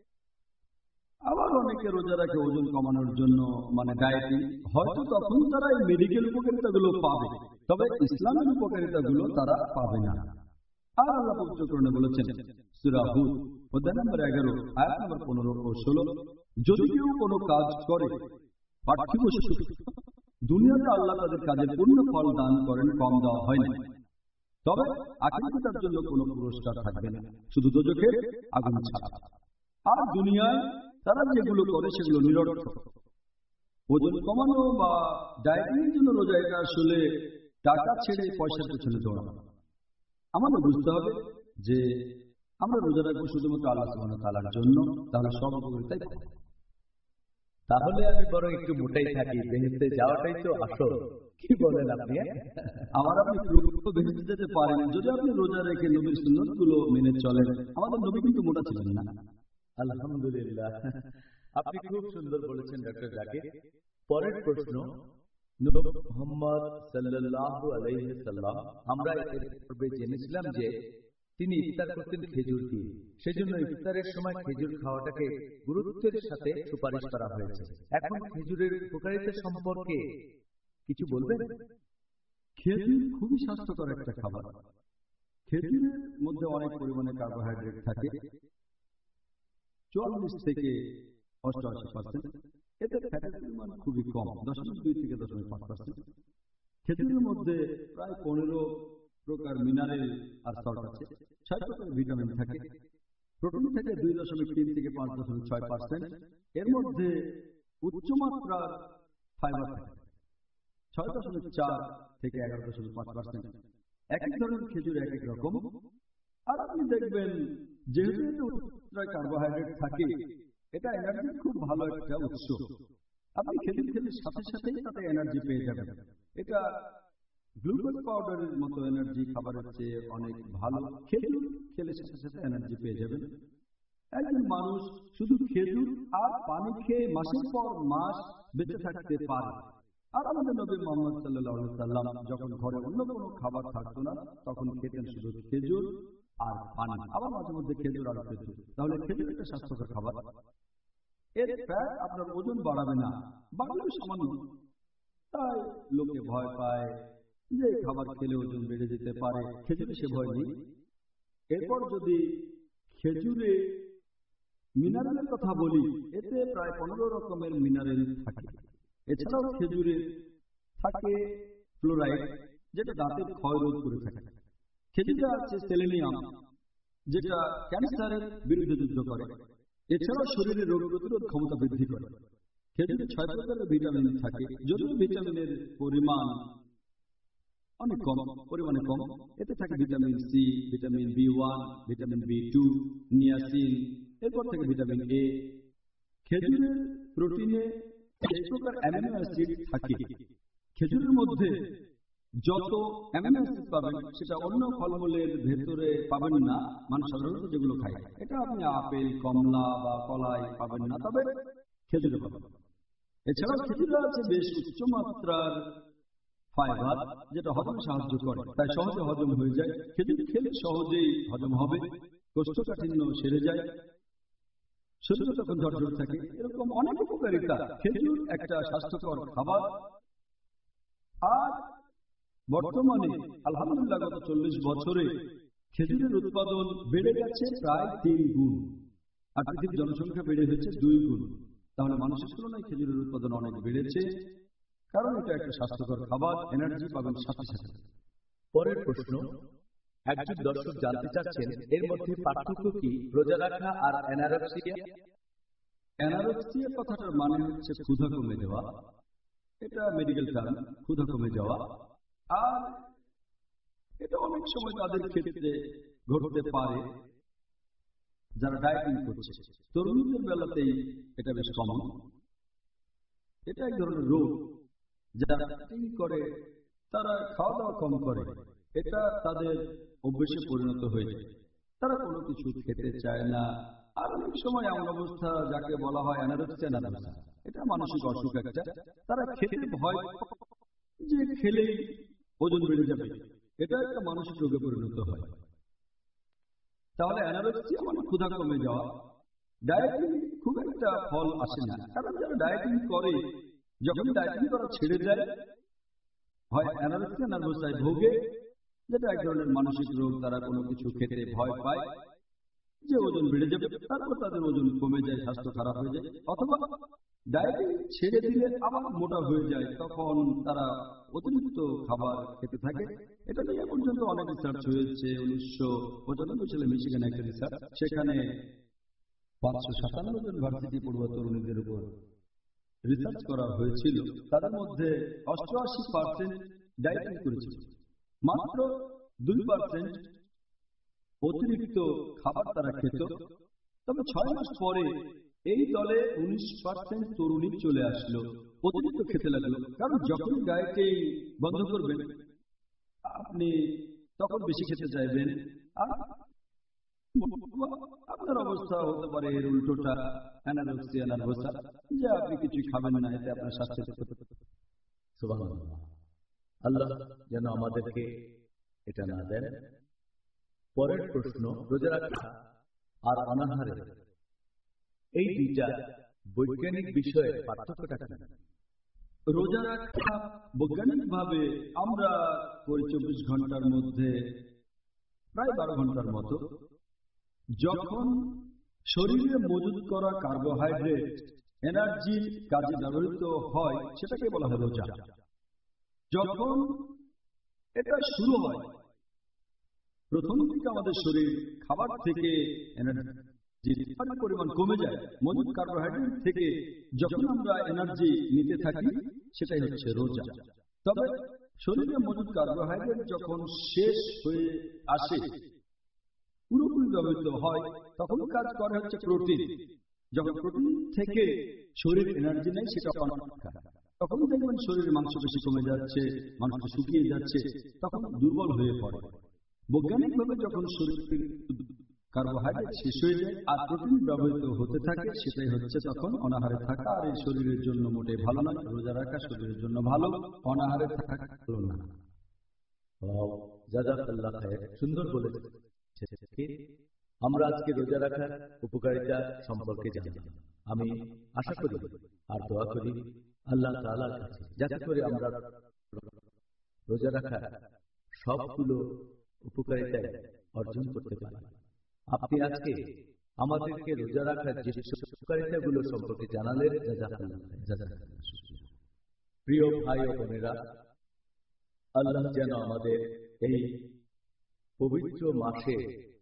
আবার অনেকে রোজা রাখে ওজন কমানোর জন্য, মানে ডায়েটিং। হয়তো তখন তারা এই মেডিকেল উপকারিতাগুলো পাবে, তবে ইসলামের উপকারিতাগুলো তারা পাবে না। আর আল্লাহ পবিত্রকরণে বলেছেন সূরা হুদ অধ্যায় নম্বর এগারো আয়াত নম্বর পনেরো ও ষোলো, যদি কেউ কোনো কাজ করে পার্থিব সুখ, দুনিয়াতে আল্লাহ তাদের কাজের পূর্ণ ফল দান করেন, কম দেওয়া হয় না, তবে আখিরাতে তার জন্য কোনো পুরস্কার থাকবে না, শুধু দোজখের আগুন ছাড়া। আর দুনিয়ায় তারা যেগুলো করে সেগুলো নিরর্থক। ওজন কমানো বা ডায়েটিং এর জন্য রোজা, এটা আসলে টাকা ছেড়ে পয়সার পেছনে দৌড়ানো। আমাদের বুঝতে হবে যে আমরা রোজা রাখবো শুধুমাত্র আল্লাহ সুবহানাহু ওয়া তাআলার জন্য, তাহলে সব উপকারিতাই পাবো। তাহলে আমি বরং একটু মোটাই থাকি, বেহেশতে যাওয়াটাই তো আসল। কি বলেন আপনি? আমার আপনি পুরো বেহেশতে যেতে পারেন যদি আপনি রোজা রেখে নবীর সুন্নতগুলো মেনে চলেন। আমাদের নবী কিন্তু মোটা ছিলেন না। আলহামদুলিল্লাহ, আপনি খুব সুন্দর বলেছেন ডক্টর জাকির। পরের প্রশ্ন, নবী মুহাম্মদ সাল্লাল্লাহু আলাইহি সাল্লাম, আমরা এর পূর্বে জেনেছিলাম যে তিনি ইফতার করতেন খেজুর দিয়ে, সেজন্য ইফতারের সময় খেজুর খাওয়াটাকে গুরুত্বের সাথে সুপারিশ করা হয়েছে। এখন খেজুরের উপকারিতা সম্পর্কে কিছু বলবেন? খেজুর খুবই স্বাস্থ্যকর একটা খাবার। খেজুরের মধ্যে অনেক পরিমাণে কার্বোহাইড্রেট থাকে, চুয়াল্লিশ থেকে অষ্টআশি পার্সেন্ট। এতে ফ্যাটের পরিমাণ খুবই কম, দশমিক দুই থেকে দশমিক পাঁচ পার্সেন্ট। খেজুরের মধ্যে প্রায় পনেরো প্রকার মিনারেল আর সল্ট আছে, ছয় প্রকার ভিটামিন থাকে, প্রোটিন থেকে দুই দশমিক তিন থেকে পাঁচ দশমিক ছয় পার্সেন্ট। এর মধ্যে উচ্চমাত্রার ফাইবার থাকে ছয় দশমিক চার থেকে এগারো দশমিক পাঁচ পার্সেন্ট। এক এক ধরনের খেজুর এক এক রকম। আর আপনি দেখবেন যেহেতু এতে উচ্চমাত্রায় কার্বোহাইড্রেট থাকে, এটা এনার্জির খুব ভালো একটা উৎস। আপনি খেজুর খেলে সাথে সাথেই তাতে এনার্জি পেয়ে যাবেন। এটা গ্লুকোজ পাউডারের মতো এনার্জি খাবারের চেয়ে অনেক ভালো। খেজুর খেলে সাথে সাথে এনার্জি পেয়ে যাবেন। একজন মানুষ শুধু খেজুর আর পানি খেয়ে মাসের পর মাস বেঁচে থাকতে পারে। আর আমাদের নবী মুহাম্মদ সাল্লাল্লাহু আলাইহি সাল্লাম যখন ঘরে অন্য কোনো খাবার থাকতো না, তখন খেতেন শুধু খেজুর আর পানি, আবার মাঝে মধ্যে খেজুর আর খেজুর। তাহলে খেজুর একটা স্বাস্থ্যকর খাবার। এর ফ্যাট আপনার ওজন বাড়াবে না, বাড়লেও সামান্য। তাই লোকে ভয় পায় যে খাবার খেলে ওজন বেড়ে যেতে পারে, খেজুরে সে ভয় নেই। এরপর যদি খেজুরে মিনারেলের কথা বলি, এতে প্রায় পনেরো রকমের মিনারেল থাকে। এছাড়াও খেজুরে থাকে ফ্লোরাইড, যেটা দাঁতের ক্ষয় রোধ করে থাকে। খেজুরে আছে সেলেনিয়াম, যেটা ক্যান্সারের বিরুদ্ধে যুদ্ধ করে। এছাড়াও শরীরের রোগ প্রতিরোধ ক্ষমতা বৃদ্ধি করে। খেজুরে ছয় প্রকারের ভিটামিন থাকে, যদিও ভিটামিনের পরিমাণ অনেক কম, পরিমাণে কম। এতে থাকে vitamin C, vitamin B one, vitamin B two, niacin, এরপর থেকে ভিটামিন এ। খেজুরের প্রোটিনে এই প্রকার অ্যামিনো অ্যাসিড থাকে। খেজুরের মধ্যে যত অ্যামিনো অ্যাসিড পাবেন সেটা অন্য ফলমূলের ভেতরে পাবেন না, মানুষ সাধারণত যেগুলো খায়। এটা আপনি আপেল, কমলা বা কলাই পাবেন না, তবে খেজুরে পাবেন। এছাড়াও খেজুরে আছে বেশ উচ্চমাত্রার ফাইবার, যেটা হজমে সাহায্য করে, তাই সহজে হজম হয়ে যায়। খেজুর খেলে সহজেই হজম হবে, কোষ্ঠকাঠিন্য সেরে যায়, শরীরে তখন ঝরঝর থাকে। এরকম অনেক উপকারিতা। খেজুর একটা স্বাস্থ্যকর খাবার। আর বর্তমানে আলহামদুলিল্লাহ গত চল্লিশ বছরে খেজুরের উৎপাদন বেড়ে গেছে প্রায় তিন গুণ, আর পৃথিবীর জনসংখ্যা বেড়ে হয়েছে দুই গুণ। তাহলে মানুষের তুলনায় খেজুরের উৎপাদন অনেক বেড়েছে, কারণ এটা একটা স্বাস্থ্যকর খাবার, এনার্জি পাবেন সাথে সাথে। পরের প্রশ্ন, একজন দর্শক জানতে চাচ্ছেন এর মধ্যে পার্থক্য কি রোজা রাখা আর অ্যানারেক্সিয়া? অ্যানারেক্সিয়া কথাটার মানে হচ্ছে ক্ষুধা কমে যাওয়া। এটা মেডিকেল টার্ম, ক্ষুধা কমে যাওয়া। আর এটা অনেক সময় তাদের ক্ষেত্রে ঘটতে পারে যারা ডায়েটিং করছে। তরুণদের বেলাতেই এটা বেশ কমন। এটা এক ধরনের রোগ। যারা ডায়েটিং করে তারা খাওয়া দাওয়া কম করে, এটা তাদের অভ্যেসে পরিণত হয়ে যায়। তারা কোনো কিছু খেতে চায় না। আর অনেক সময় এমন অবস্থা যাকে বলা হয় অ্যানোরেক্সিয়া নার্ভাসা, এটা মানসিক অসুখ একটা। তারা খেতে ভয় যে খেলেই ওজন বেড়ে যাবে, এটা একটা মানসিক রোগে পরিণত হয়। তাহলে অ্যানারেক্সিয়া মানে ক্ষুধা কমে যাওয়া। ডায়েটিং খুব একটা ফল আসে না, কারণ যারা ডায়েটিং করে যখন ডায়েটিং করা ছেড়ে দেয় হয় অ্যানারেক্সিয়া নার্ভাসায় ভোগে, যেটা এক ধরনের মানসিক রোগ। তারা কোনো কিছু খেতে ভয় পায় যে ওজন বেড়ে যাবে, তারপর তাদের ওজন কমে যায়, স্বাস্থ্য খারাপ হয়ে যায়। অথবা ডায়েটিং ছেড়ে দিলে আবার মোটা হয়ে যায়, তখন তারা অতিরিক্ত খাবার খেতে থাকে। এটা নিয়ে পর্যন্ত অনেক রিসার্চ হয়েছে। উনিশশো পঁচানব্বই সালে মিশিগানে একটা রিসার্চ, সেখানে পাঁচশো সাতান্ন জন ভার্সিটি পড়ুয়া তরুণীদের উপর রিসার্চ করা হয়েছিল। তাদের মধ্যে অষ্টআশি পার্সেন্ট ডায়েটিং করেছিল, মাত্র দুই পার্সেন্ট অতিরিক্ত খাবার তারা খেত। তবে ছয় মাস পরে এই দলে উনিশ পার্সেন্ট তরুণী চলে আসলো, অতিরিক্ত খেতে লাগলো। কারণ যখন ডায়েটিং বন্ধ করবেন আপনি তখন বেশি খেতে চাইবেন, আর আপনার অবস্থা হতে পারে এর উল্টোটা, অ্যানারেক্সিয়া নার্ভাসা, যে আপনি কিছু খাবেন না, এতে আপনার স্বাস্থ্য। সুবহানাল্লাহ, আল্লাহ যেন আমাদেরকে এটা না দেন। পরের প্রশ্ন, রোজা রাখা আর অনাহারে এই দুইটা বৈজ্ঞানিক বিষয়ে পার্থক্যটা কি? রোজা রাখা বৈজ্ঞানিকভাবে আমরা ওই চব্বিশ ঘন্টার মধ্যে প্রায় বারো ঘন্টার মতো যখন শরীরে মজুদ করা কার্বোহাইড্রেট এনার্জির কাজে ব্যবহৃত হয় সেটাকে বলা হয় রোজা। যখন এটা শুরু হয় প্রথম দিকে আমাদের শরীর খাবার থেকে এনার্জির পরিমাণ কমে যায়, মজুদ কার্বোহাইড্রেট থেকে যখন আমরা এনার্জি নিতে থাকি সেটাই হচ্ছে রোজা। তবে শরীরে মজুদ কার্বোহাইড্রেট যখন শেষ হয়ে আসে, পুরোপুরি ব্যবহৃত হয়, তখন কাজ করে হচ্ছে প্রোটিন। যখন প্রোটিন থেকে শরীর এনার্জি নেয় সেটা তখন দেখবেন শরীরের মাংসপেশি কমে যাচ্ছে, মাংস শুকিয়ে যাচ্ছে, তখন দুর্বল হয়ে পড়ে। বৈজ্ঞানিকভাবে যখন শরীর কার্বোহাইড্রেট শেষ হয়ে যায় আর প্রোটিন ব্যবহৃত হতে থাকে, সেটাই হচ্ছে তখন অনাহারে থাকা। আর এই শরীরের জন্য মোটে ভালো নয়। রোজা রাখা শরীরের জন্য ভালো, অনাহারে থাকা ভালো না। জাযাকাল্লাহ খায়র, সুন্দর বলেছেন। আমরা আজকে রোজা রাখার উপকারিতা সম্পর্কে জানলাম। আমি আশা করি আর দোয়া করি আল্লাহ তাআলার কাছে যাতে করে আমরা রোজা রাখার সবগুলো উপকারিতা অর্জন করতে পারি। আপনি আজকে আমাদেরকে রোজা রাখার যে উপকারিতাগুলো সম্পর্কে জানালেন, জাযাকাল্লাহ জাযাকাল্লাহ। প্রিয় ভাই ও বোনেরা, আল্লাহ যেন আমাদের এই পবিত্র মাসে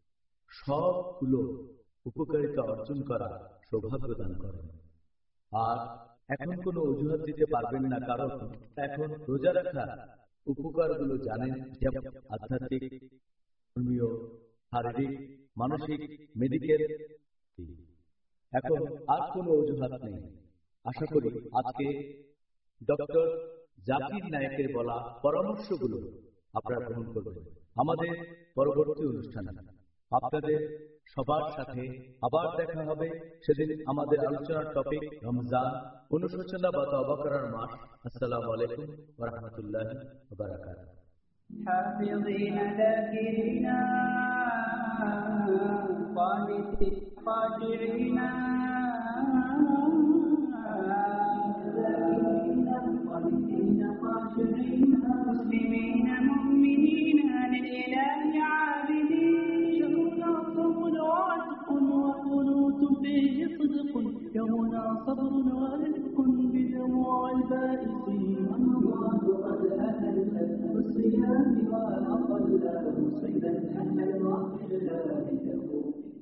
সবগুলো উপকারিতা অর্জন করা সৌভাগ্য দান করেন। আর এখন কোনো অজুহাত দিতে পারবেন না, কারণ এখন রোজা রাখা উপকারগুলো জানেন, যেমন আধ্যাত্মিক, ধর্মীয়, শারীরিক, মানসিক, মেডিকেল। এখন আর কোনো অজুহাত নেই। আশা করি আজকে ডক্টর জাকির নায়েকের বলা পরামর্শগুলো আপনারা গ্রহণ করবেন। আমাদের পরবর্তী অনুষ্ঠানে আপনাদের সবার সাথে আবার দেখা হবে। সেদিন আমাদের আলোচনার টপিক রমজান, অনুশোচনা বা তওবা করার মাস। আসসালামু আলাইকুম ওয়া রাহমাতুল্লাহি ওয়া বারাকাতুহু। حافظين ذاكرين قانتين خاشعين قانتين خاشعين مسلمين مؤمنين للإله عابدين. شهرنا صوم ورزق وقنوت فيه صدق، يومنا صبر ورزق بدموع البائسين. رمضان قد أهل الصيام